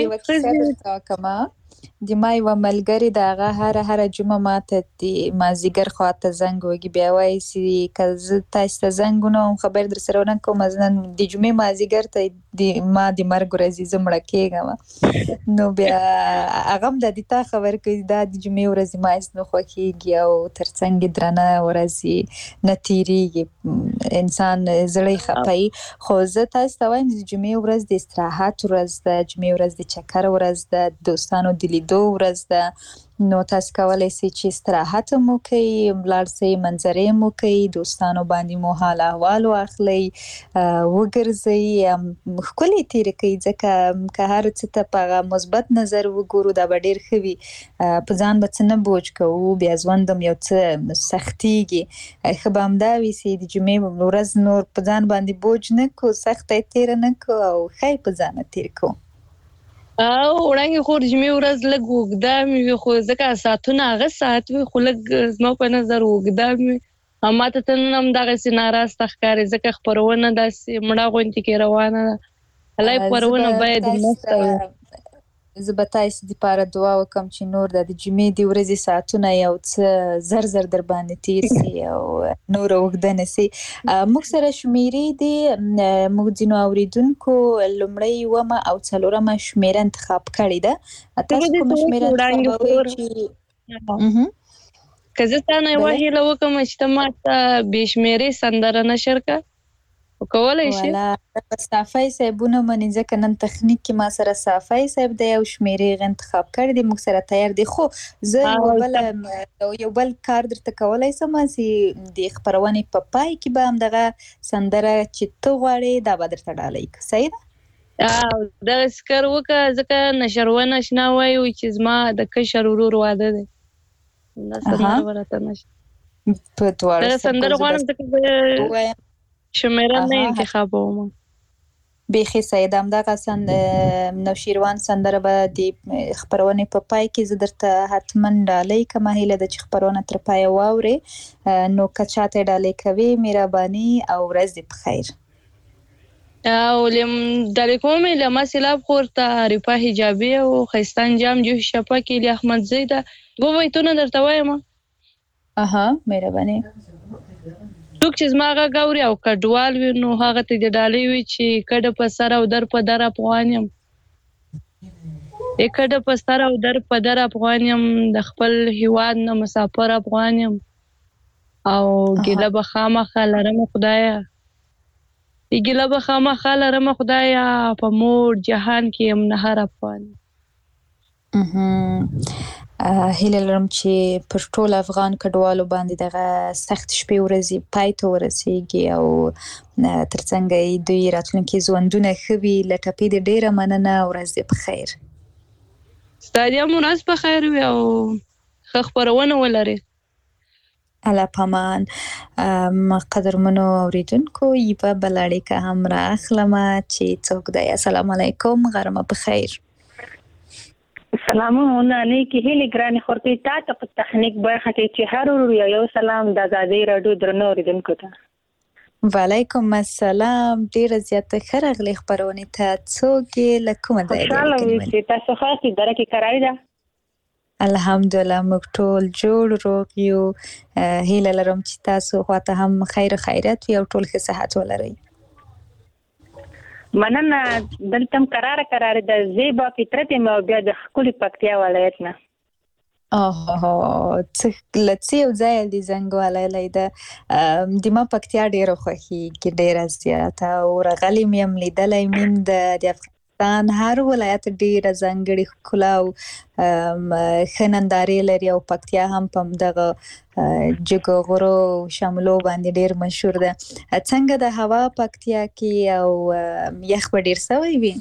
وي. د ما یو ملګری د هغه هر هر جمعه ماته د مازیګر خواته زنګ وږي، بیا وایي چې که زه تاسو ته زنګ ونوم خبر در سره ونه کوم، نن د جمعې مازیګر ته د ما د مرګ ورځې زه مړه کېږم. نو بیا هغه هم د دې تا خبر کوي دا د جمعې ورځې ما هېڅ نه خوښېږي او تر څنګ درنه ورځې نه تېرېږي، انسان زړه خفایي. خو زه تاسو ته وایم د جمعې ورځ د استراحت ورځ ده، جمعې ورځ د چکر ورځ ده، دوستانو د لیدو ورځ ده. نو تاسو کولی شئ چې استراحت مو کوي، ولاړ شئ منظرې مو کوي، دوستانو باندې مو حال احوال واخلئ، وګرځئ، ښکلې تېرې کوي. ځکه که هر څه ته په هغه مثبت نظر وګورو دا به ډېر ښه وي. په ځان به څه نه بوج کوو، بیا ژوند هم یو څه سختېږي. ښه به همدا وي چې د جمعې ورځ نور په ځان باندې بوج نه کړو، سخته یې تېره نه کړو او ښه یې په ځان تېر کړو. او وړاندې خو د جمعې ورځ لږ اوږده مې وي، خو ځکه ساعتونه هغه ساعت وي، خو لږ زما په نظر اوږده مې وي. ما ته نن هم دغسې ناراسته ښکاري، ځکه خپرونه داسې مړه غوندې کې روانه ده. هلای خپرونه باید مخته وي. زه به تاسو دپاره دعا وکړم چې نور د جمعې د ورځې ساعتونه یو څه زر زر در باندې تیر سي او نور اوږده نه سي. موږ سره شمیرې دي، موږ ځینو اوریدونکو لومړی اوومه او څلورمه شمیره انتخاب کړې ده. تاسو کومه شمیره انتخابوئ چې که زه تا نه یوه هیله وکړم چې ته ماته بې شمېرې سندره نشر کړه، وکولی شي؟ والا صافی صاحبونه مني، ځکه نن تخنیک کې ما سره صافی صاحب دی او شمیرې هغه انتخاب کړی دی، موږ سره تیار دی. خو زه یو بل یو بل کار درته کولی شم چې د خپرونې په پای کې به همدغه سندره چې ته غواړې دا به درته ډالۍ کړو. صحیح ده؟ دغسې کار وکړه، ځکه نشرونه اشنا وایي چې زما د کشر ورور واده دی، دا سندره به راته نشي. په دواړه سندره غواړم ځکه شمیره نه انتخابوم. بیخي سید همدغه سند نوشیروان سندره به د خپرونې په پای کې زه درته حتما ډالۍ کوم. هیله ده چې خپرونه تر پایه واورې. نو که چاته ډالۍ کوي مهرباني او ورځ دې په خیر. او ډالۍ کوم له ما سیلاب خور ته عارفه حجابي او ښایسته انجام جوش شفقي له احمدزی ده. دوه بیتونه درته وایم. اها مهرباني. څوک چې زما غږ اوري او کډوال وي نو هغه ته د ډالۍ وي چې کډه په سر او در په در افغان یم، کډه په سر او در په در افغان یم، د خپل هیواد نه مسافر افغان یم او ګیله به خامخا لرم خدایه، ګیله به خامخا لرم خدایه، په مور جهان کې یم نه هر افغان. هیله لرم چې پر ټول افغان کډوالو باندې دغه سخت شپې ورځې پای ته ورسیږي او ترڅنګ یې دوی راتلونکي ژوندونه ښه وي. له ټپې دې ډېره مننه، ورځ دې په خیر. ستا دې هم ورځ په خیر وي او ښه خپرونه ولرې. الله پامان. قدرمنو اوریدونکو یوه بله اړیکه هم رااخلم چې څوک دی. السلام علیکم، غرمه په خیر. سلامونه نیکی هیلې ګرانې خورتې تا ته په تخنیک برخه کې چې هر ورور یو یو سلام د ازادۍ راډیو درنو اوریدونکو ته. وعلیکم السلام، ډېره زیاته ښه راغلې خپرونې ته. څوک یې له کومه ځایه دی؟ خوشحاله اوسئ، تاسو ښه یاست؟ اداره کې کراري ده؟ الحمدلله موږ ټول جوړ روغ یو. هیله لرم چې تاسو خواته هم خیر خیرات وي او ټول ښه صحت ولرئ. مننه. دلته هم کراره کراره د زیبا فطرت یم او بیا د ښکلي پکتیا ولایت نه. اوه څه لڅي او ځای د زنګواله لیدا د ما پکتیا ډیره خوخي ډیره زیاته او رغلی مم لیدلای مين د افغانستان هر ولایت ډیره زنګړي کلا او خننداري لري او پکتیا هم په دغه جګغورو شاملو باندې ډیر مشهور ده. څنګه د هوا پکتیا کې او یخ ډیر سوي وي؟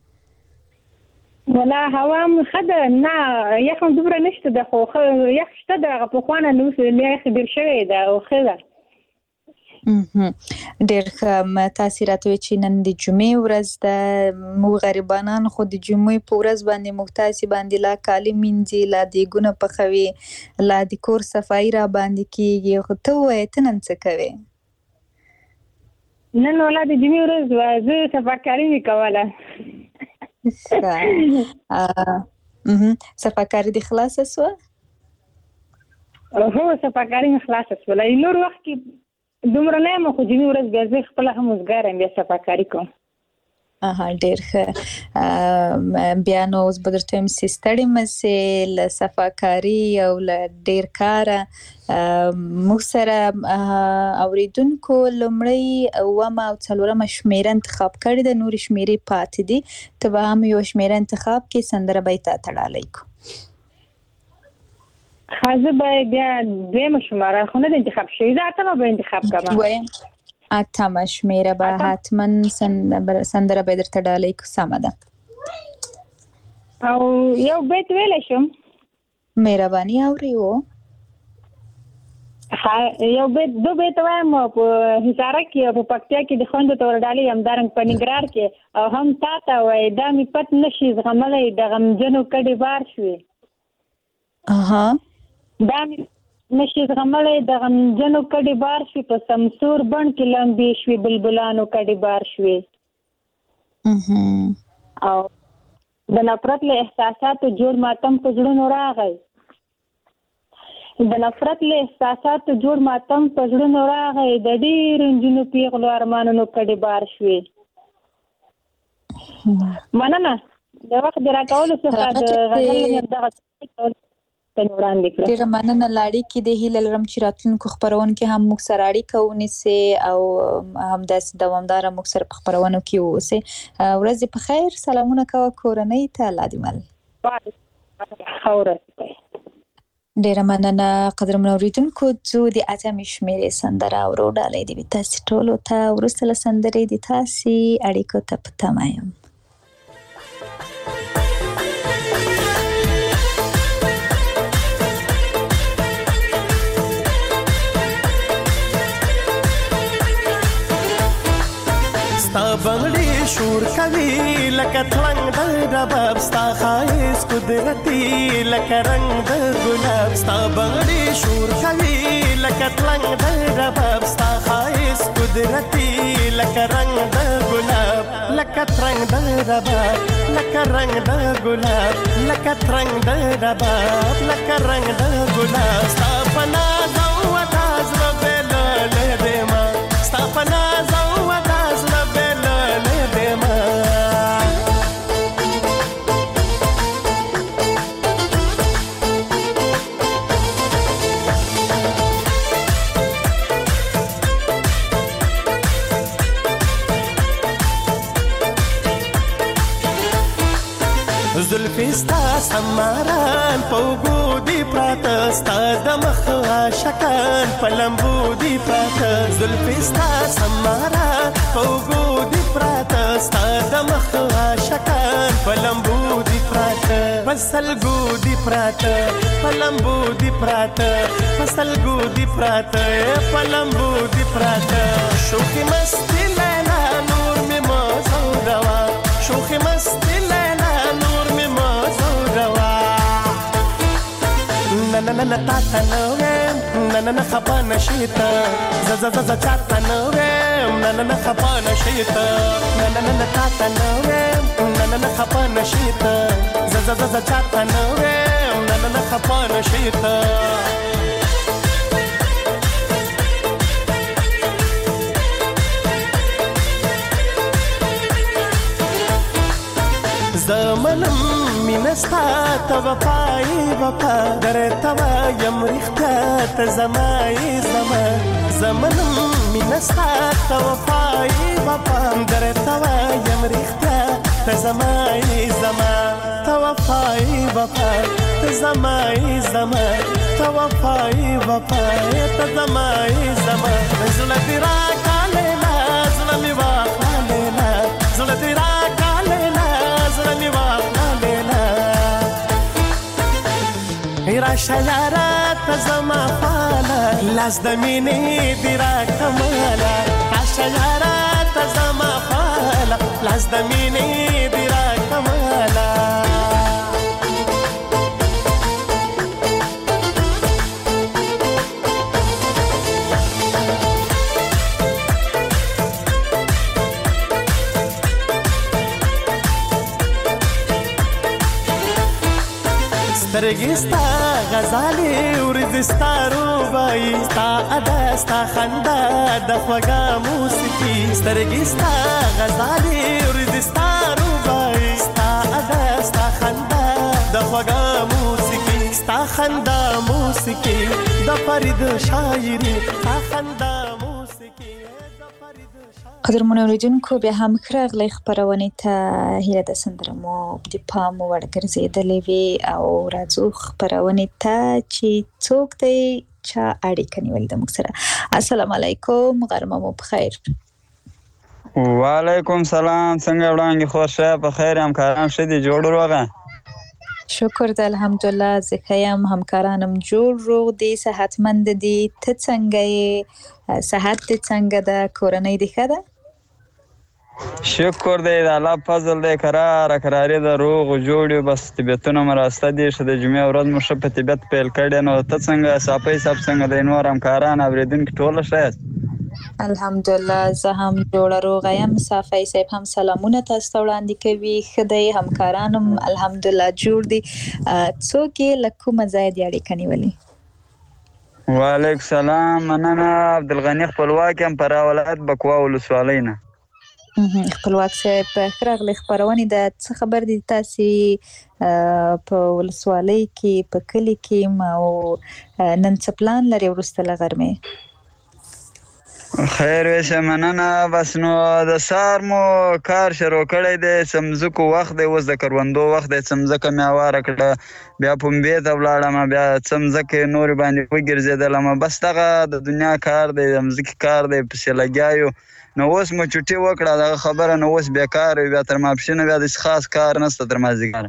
ولا هوا مخده نه یخ هم دومره نشته د خو یخ شته د په خوانه نو یخ ډیر شوی ده او خله ډیر تاثیرات وی چې نن د جمعې ورځ د مو غریبانان خو د جمعې په ورځ باندې مختاسي باندې لا کالی منځي لا د ګونه په خوي لا د کور صفای را باندې کیږي خو ته وې تنن څه کوي؟ نن ولا د جمعې ورځ وازه صفاکاری وکوله صفاکاری دی خلاص سو؟ هو صفاکاری خلاص سو لای نور وخت کې دومره نه مخ جمعې ورځ بیا زه خپل هم وزګارم بیا صفاکاری کوم. اها ډیر ښه بیا نو اوس بدرته هم سیستړی مسه ل صفاکاری او ل ډیر کار مو سره اوریدونکو لمړی او ما او څلورم شمیره انتخاب کړی د نور شمیره پاتې دي ته به هم یو شمیره انتخاب کې سندره بیت تړالای کو خازه به بیا دیم شماره خونه د انتخاب شوی ذاته به انتخاب کوم وای اتم شمیره به حتما سندره به درته ډالۍ کو سم ده او یو بیت ویل شم مهرباني اوريو یو بیت دو بیت وایم په هزاره کې په پکتیا کې د خوند تور ډالۍ هم دارنګ په نګرار کې او هم تاته وای دا می پت نشي زغملې د غمجنو کډي بار شوي اها دا نشي زغملې د غمجنو کډي بار شوي په سمسور بڼ کې لمبي شوي بلبلانو کډي بار شوي اها او د نفرت له احساساتو جوړ ماتم په زړونو راغی د نفرت له احساساتو جوړ ماتم په زړونو راغی د ډېر نجونو پیغلو ارمانونو کډي بار شوي مننه د وخت د راکولو څخه د غزل دغه ډیره مننه لاړې کې د هیله لرم چې راتلونکو خبرونکو هم موږ سره اړیکه ونیسي او همداسې دوامداره موږ سره په خبرونو کې اوسئ. ورځې په خیر، سلامونه کوه کورنۍ ته، الله دې مل. ډیره مننه قدرمن اوریدونکو. زه د اتمې شمیرې سندره اورو ډالۍ دې تاسو ټولو ته. وروسته له سندرې د تاسو اړیکو ته په تمه یم. ستا بنگړي شور کوي لکه ترنګ د رباب، ستا خایس قدرتي لکه رنگ د ګلاب. ستا بنگړي شور کوي لکه ترنګ د رباب، ستا خایس قدرتي لکه رنگ د ګلاب. لکه ترنګ د رباب لکه رنگ د ګلاب، لکه ترنګ د رباب لکه رنگ د ګلاب. ستا پنا زو تاز ربل له دما، ستا پنا زو زلفی ستا سماران پوگو دی پراتا، ستا دمخ عاشقان پلمبو دی پراتا. زلفی ستا سماران پوگو دی پراتا، ستا دمخ عاشقان پلمبو دی پراتا. پسلگو دی پراتا پلمبو دی پراتا، پسلگو دی پراتا پلمبو دی پراتا. شوخی مستی لیلا نور می موزو روا، شوخی مستی لیلا نور می موزو روا. نا نا نا نا تا تا نویم نا نا نا خبا نشیتا، ز ز ز ز چا تا نویم نا نا نا خبا نشیتا. نا نا نا نا تا تا نویم نا نا نا خبا نشیتا، ز ز ز ز چا تا نویم نا نا نا خبا نشیتا. زمنم مینستا ته وفای وفا درته وایم رښتیا ته زما یې زما زمنم مینستا ته وفای وفا درته وایم رښتیا ته زما یې زما ته وفای وفا ته زما یې زما ته وفای وفا ته زما یې زما زړه دې راکاله زړه مې واخلې زړه دې راکاله زړه مې واخلې راشه یاره ته زما فاله لاس د مینې دې راکماله راشه یاره ته زما فاله لاس د مینې دې راکماله سترګې ستا غزالې ورځې ستا روبایي ستا ادا ستا خندا د خوږه موسیقي سترګې ستا غزالې ورځې ستا روبایي ستا ادا ستا خندا د خوږه موسیقي ستا خندا موسیقي د فرید شاعري ستا خندا قدرمن اوریدونکو بیا هم راغلی خبرونه ته هیله د سندره مو د پام وړ ګرځېدلې وي او راځو خبرونه ته چې څوک دی چا اړیکه نیولې د موږ سره. السلام علیکم، غرمه مو بخیر. وعلیکم سلام، څنګه وړاندې خوښه په خیر همکاران شه دي جوړ روغه؟ شکر د الحمدلله زکایم همکارانم جوړ روغ دي صحتمند دي. ته څنګه یې؟ صحت دې څنګه ده؟ کورنۍ دې ښه ده؟ شکر دی د الله فضل دی، کراره کراري ده، روغ جوړ یو، بس طبیعتونه مو راسته دي ښه. د جمعې ورځ مو ښه په طبیعت پیل کړی. نو ته څنګه، صافی صاحب څنګه دی، نور همکاران اورېدونکي ټوله ښه یاست؟ الحمدلله زه هم جوړه روغه یم. صافی صاحب هم سلامونه تاسو ته وړاندې کوي. ښه دی، همکارانم الحمدلله جوړ دي. څوک یې له کومه ځایه دې اړیکه نیولې؟ وعلیکم سلام، مننه. عبدالغني خپلواک یم، فراه ولایت بکوا ولسوالۍ نه. خپلواک صاحب ښه راغلئ. خپرونې د څه خبر دي تاسې په ولسوالۍ کې په کلي کې او نن څه پلان لري وروسته له غرمې؟ خیر ویشه، مننه. بس نو د سهار مو کار شروع کړی دی، څمځکو وخت دی، اوس د کروندو وخت دی. څمځکه مې هواره کړه، بیا پنبې ته ولاړم، بیا څمځکې نورې باندې وګرځېدلم. بس دغه د دنیا کار دی، د مځکې کار دی، پسې لګیا یو. نو اوس مو چوټي وکړه دغه خبره، نو اوس بیکار یو، بیا تر ماپښینه بیا داسې خاص کار نشته تر مازدیګره.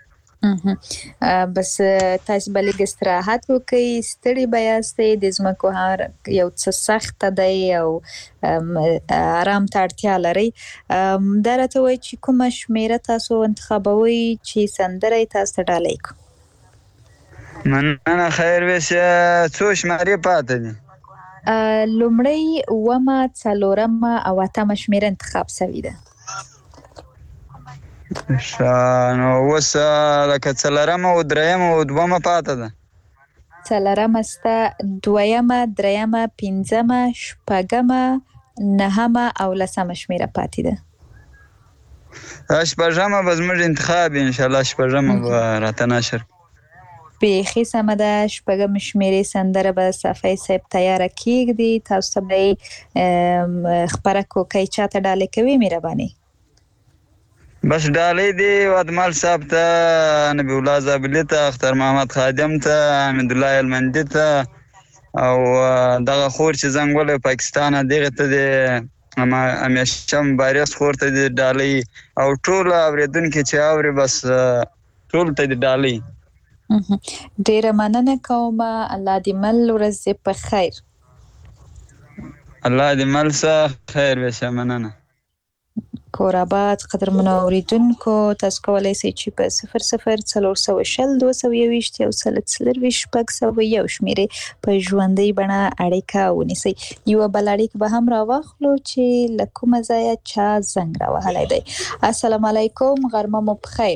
بس تاسو به لږ استراحت وکړئ، ستړي به یاستئ، د ځمکو هر یو څه سخته دی او آرام ته اړتیا لرئ. دا راته وایي چې کومه شمېره تاسو انتخابوئ چې سندره یې تاسو ته ډالۍ کړو؟ مننه. خیر ویشه، څو شمېرې پاتې دي؟ لومړی، اوومه، څلورمه او اتمه شمېره انتخاب شوې ده. نو اوس لکه څلورمه او درېیمه او دومه پاته ده. څلورمه سته، دویمه، درېیمه، پنځمه، شپږمه، نهمه او لسمه شمېره پاتې ده. شپږمه به زموږ انتخاب انشاءالله، شپږمه به راته نشر. بیخي سمه ده. شپږم شمېرې سندره به صافی صاحب تیاره کېږدي، تاسو ته به یې خپره کوکۍ چاته ډالۍ کوي مهرباني؟ بس ډالۍ دی ودمل صاحب ته، نبی الله زابلي ته، اختر محمد خادم ته، حمید الله المندي ته، او دغه خور چې زنګ ولی پاکستان دغه ته دی، همیشه مبارز خور ته دی ډالۍ، او ټول اورېدونکي چې اوري بس ټول ته دی ډالۍ. ډیره مننه کوم. الله دې مل ورځ په خیر. الله دې مل سه خیر وشه. مننه. کور آباد. قدرمنو اوریدونکو، تاسو کولی شئ چې په صفر صفر څلور سوه شل دوه سوه یوویشت یو سل څلرویشت شپږ سوه یو شمېرې په ژوندۍ بڼه اړیکه ونیسئ. یوه بل اړیکه به هم راواخلو چې له کومه ځایه چا زنګ راوهلی دی. السلام علیکم، غرمه مو په خیر.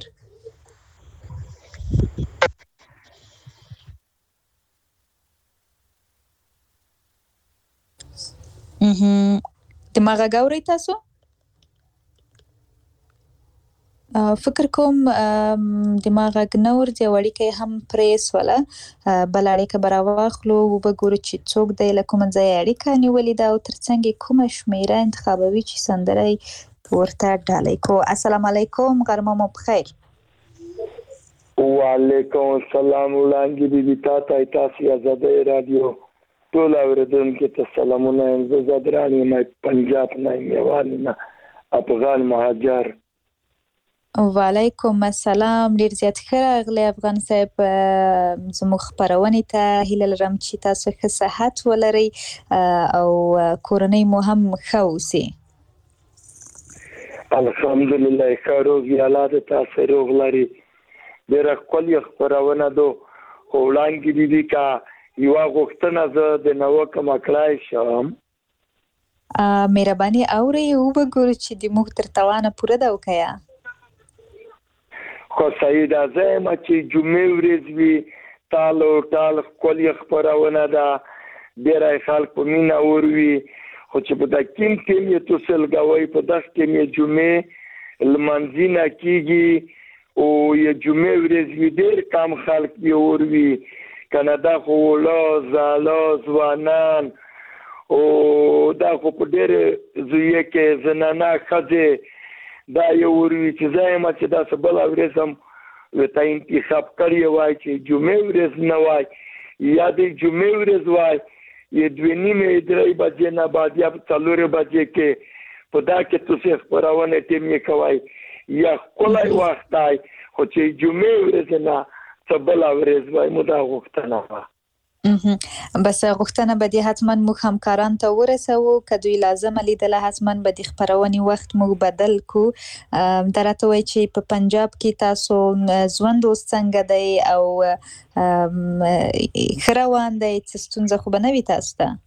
د ما غږ اورئ تاسو؟ فکر کوم دماغ نور دی وړي هم پریس ولا بلړې کبر واخلو وګورو چې څوک دی لکه منځي اړیکه نیولې دا او ترڅنګ کومه شمیره انتخابوي چې سندري ورته ډالۍ کو. السلام علیکم، غرمه مو بخیر. وعلیکم السلام وړاندې دي تاسو تاسو آزادۍ رادیو ټول اوریدونکو ته سلامونه. زه زدرانی مې پنجاب نه میوان نه افغان مهاجر. وعلیکم السلام، ډیر زیات ښه راغلی افغان صاحب. زموږ خبرونه ته هیله لرم چې تاسو ښه صحت ولرئ او کورنۍ مو هم ښه اوسي. الحمدلله ښه روغ یاله تاسو روغ لري. ډیر خپل خبرونه دو وړاندې دي کا یو غوښتنه زه د نو کوم کړای شم. ا مهرباني اوري او وګورئ چې د موږ تر توانه پوره دا وکیا. خو سید اعظم چې جمعې ورځ وی تالو تال خپل خبرونه دا ډیر خلک په مینا وروي خو چې په دکیم کې یې توسل غوي په دغه کې یې جمعې لمنځینه کیږي او یې جمعې ورځ وی ډیر کم خلک یې وروي کنه خو لا زالا ځوانان او دا خو په ډیر زویه کې زنانه خځه دا یو وروي چې زایم چې دا سبل اورېسم وته انتخاب کړی وای چې جمعې ورځ نه وای یا د جمعې ورځ وای یې دوی نیمه درې بجې نه بعد یا څلور بجې کې په دا کې تاسو خبرونه ټیم یې کوي یا کولای وخت آی خو چې جمعې ورځ نه سبل اورېز وای مو دا غوښتنه بس غوښتنه به دي حتما موږ همکاران ته ورسوو که دوی لازم لیدله حتما به د خبرونې وخت موږ بدل کو. درته وای چې په پنجاب کې تاسو ژوند اوس څنګه دی او خروان دی چې ستونزه خو به نه وي تاسو ته؟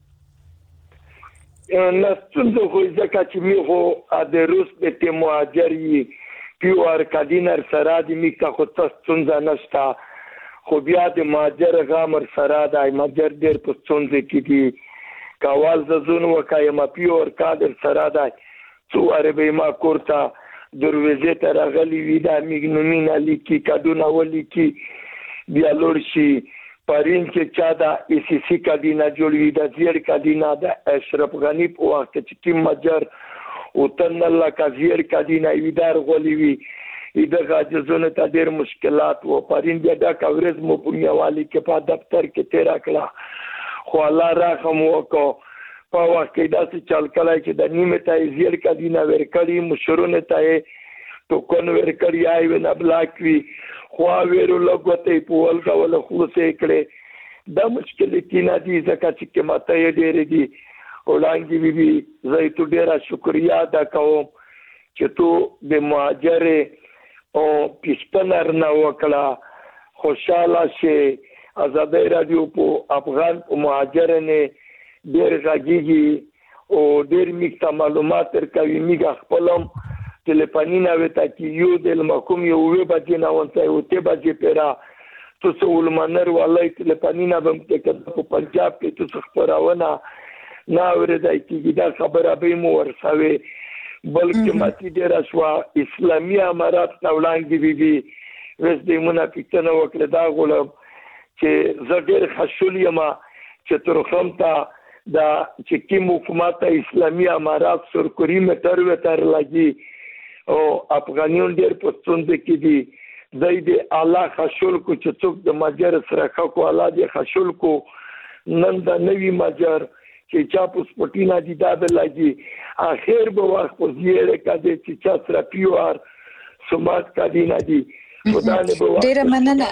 نه ستونزه خو ځکه چې می خو د روس د ټیم مهاجر یې پیور کادینر سره د میکا خو تاسو ستونزه نشته خو بیا د ماجر غامر سره د ماجر ډیر په څونځ کې دي کاوال زون وکای ما پیور کادر سره د څو عربی ما کورتا دروازه ته راغلی وی دا میګنومینا لیکي کډونه ولیکي بیا لورشي پرین کې چا دا ای سی سی کادینا جوړوي د زیر کادینا د اشرف غنی په وخت چې کی ماجر او تن الله کا زیر کادینا ویدار غولي وی دغه جزونه ته ډېر مشکلات و پرین بیا دا کورز مو پونیوالي کې په دفتر کې تیرا کړه خو الله رحم وکړو په وخت کې دا چې چل کړای چې د نیمه ته زیر کدینه ورکړي مشرونه ته ټوکن ورکړي آی ونه بلاک وی خو ویرو لګوتې په ولګه ول خلاصې کړي دا مشکل کې نه دي ځکه چې ماته یې ډېر دي وړاندې بي بي زه ته ډېر شکریا ادا کوم چې تو د مهاجر او پښتنر نه وکړه خوشاله شي. آزادۍ رادیو په افغان او مهاجر نه ډېر غږیږي او ډېر میکته معلومات ورکوي. میګه خپلم ټلیفونونه وته کې یو د مکوم یو وی بجې نه ونته او ته بجې پیرا تاسو ولمنر والله ټلیفونونه بم ته په پنجاب کې تاسو خبرونه نه ورېدای کی دا خبره به مو ورسوي بلکې ماتي ډیر شو اسلامي امارات نوړانګي بي بي وس دې منافقتنه وکړه دا غولم چې زه ډیر خشول یم چې تر خمتا دا چې کوم حکومت اسلامي امارات سرکوري متر وتر لګي او افغانیون ډیر پښتون دي کې دي زید الله خشول کو چې څوک د ماجر سره کو الله دې خشول کو نن دا نوی ماجر چې چا په سپټینا دي دا بلګي اخر به وخت په زیره کده چې چا سره پیوار سمات کدینا دي ډیر مننه.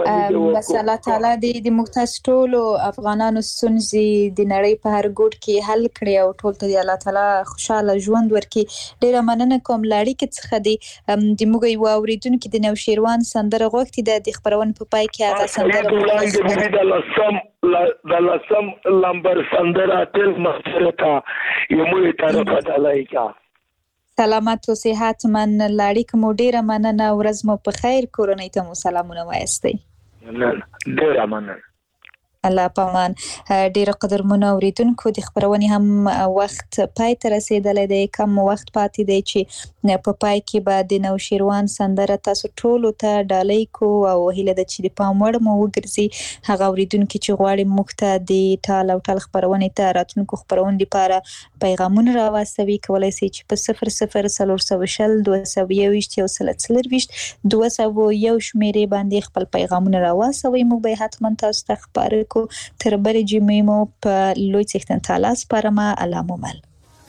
مسله تعالی دې د مختص ټولو افغانانو سنځي د نړۍ په هر ګوټ کې حل کړي او ټول ته الله تعالی خوشاله ژوند ورکړي. ډیر مننه کوم لاړی کې څخه دی د موږ یو اوریدونکو د نوشیروان سندره غوښتي د خبرونه په پای کې هغه سندره د لسم د لسم لمبر سندره تل مسرتا یمو طرف دلای کا سلامت و صحت من لاړی کوم ډیره مننه ورځ مو په خیر کورنۍ ته مو سلامونه وایستئ. ډیره مننه. الله پامان. ډیر قدرمنو اوریدونکو د خبرونې هم وخت پای ته رسیدلی دی، کم وخت پاتې دی چې په پای کې به د نوشیروان سندره تاسو ټولو ته ډالۍ کو او هیله ده چې د پام وړ مو وګرځي. هغه اوریدونکو چې غواړي موږ ته د ټال او ټال خبرونې ته راتلونکو خبرونې لپاره پیغامونه راواستوي، کولای شي چې په صفر صفر څلور سوه شل دوه سوه یوویشت یو سل څلرویشت دوه سوه یو شمیرې باندې خپل پیغامونه راواستوي. موږ به حتما تاسو ته خبرې تر بلې جمعې مو په لوی څښتن تعالی سپارمه. الله مو مل.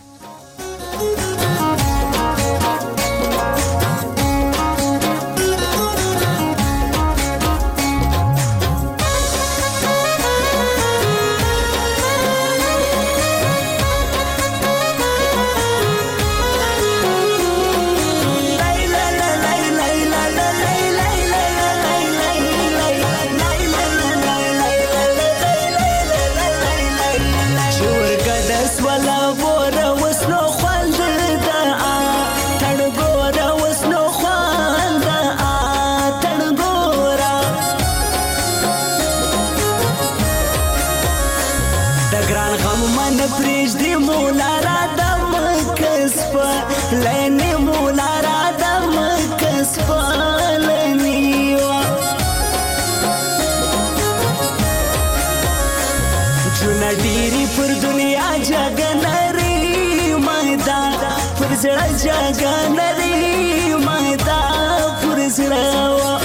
جاګنري مادا پر زړه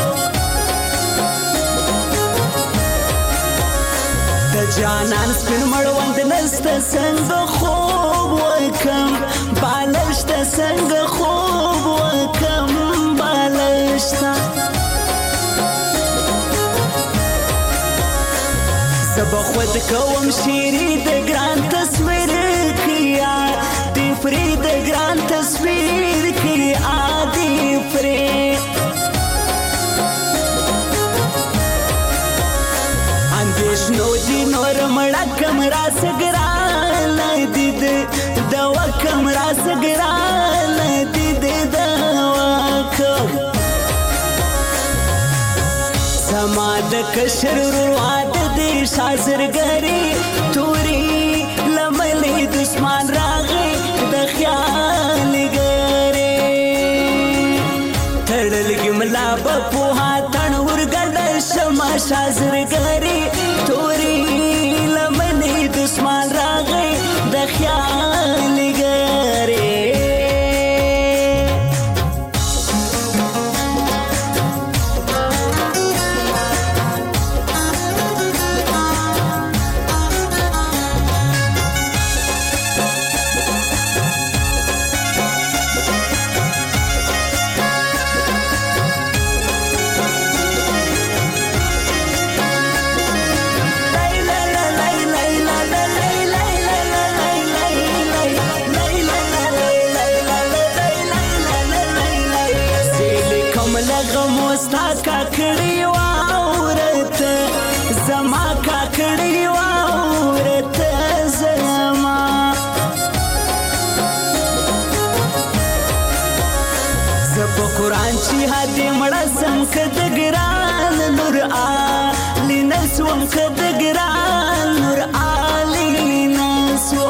د جانان سپین مړوند نسته څنګه خوب وکم بالشته څنګه خوب وکم بالشته زب خود کوم شيري د ګران تصویر کیا دی فرید ګران تصویر کی آدی فرید اندیش نو دی نور مڑا کمرا سگران دید دوا کمرا سگران دید دوا کم زماد کشر رواد دی شازرگری توری لملی دشمن راغی د خیال ګره تړلګي ملا په هاتن ورګل شمع شازرګری توري لمنې دشمن راغی د خیال ګره قرآن چی هدی مړسم کد ګران نور علی نسوم کد ګران نور علی نسو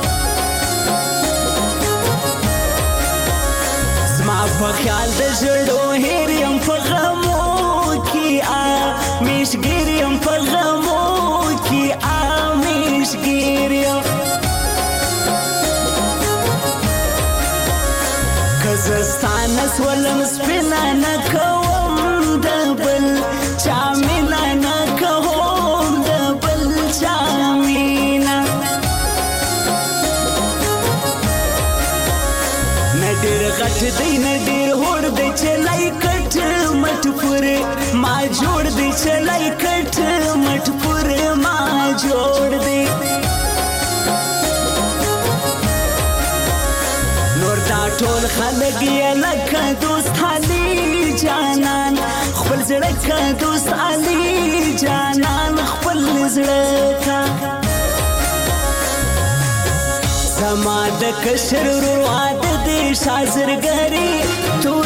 زما په خیال د ژړو هریم په غمو کی ا میشګریم په غمو کی ا میشګریم زستان سولم سپینا نکوم دبل چامینا نکوم دبل چامینا ندیر غټ دی ندیر هوړ دی چلای کټ مټ پوره ما جوړ دی چلای کټ مټ پوره ما جوړ دی ټول خلک یې لکه دوست علي جانان خپل زړه کا دوست علي جانان خپل زړه کا زما د کشر رواد دې شازرګری تو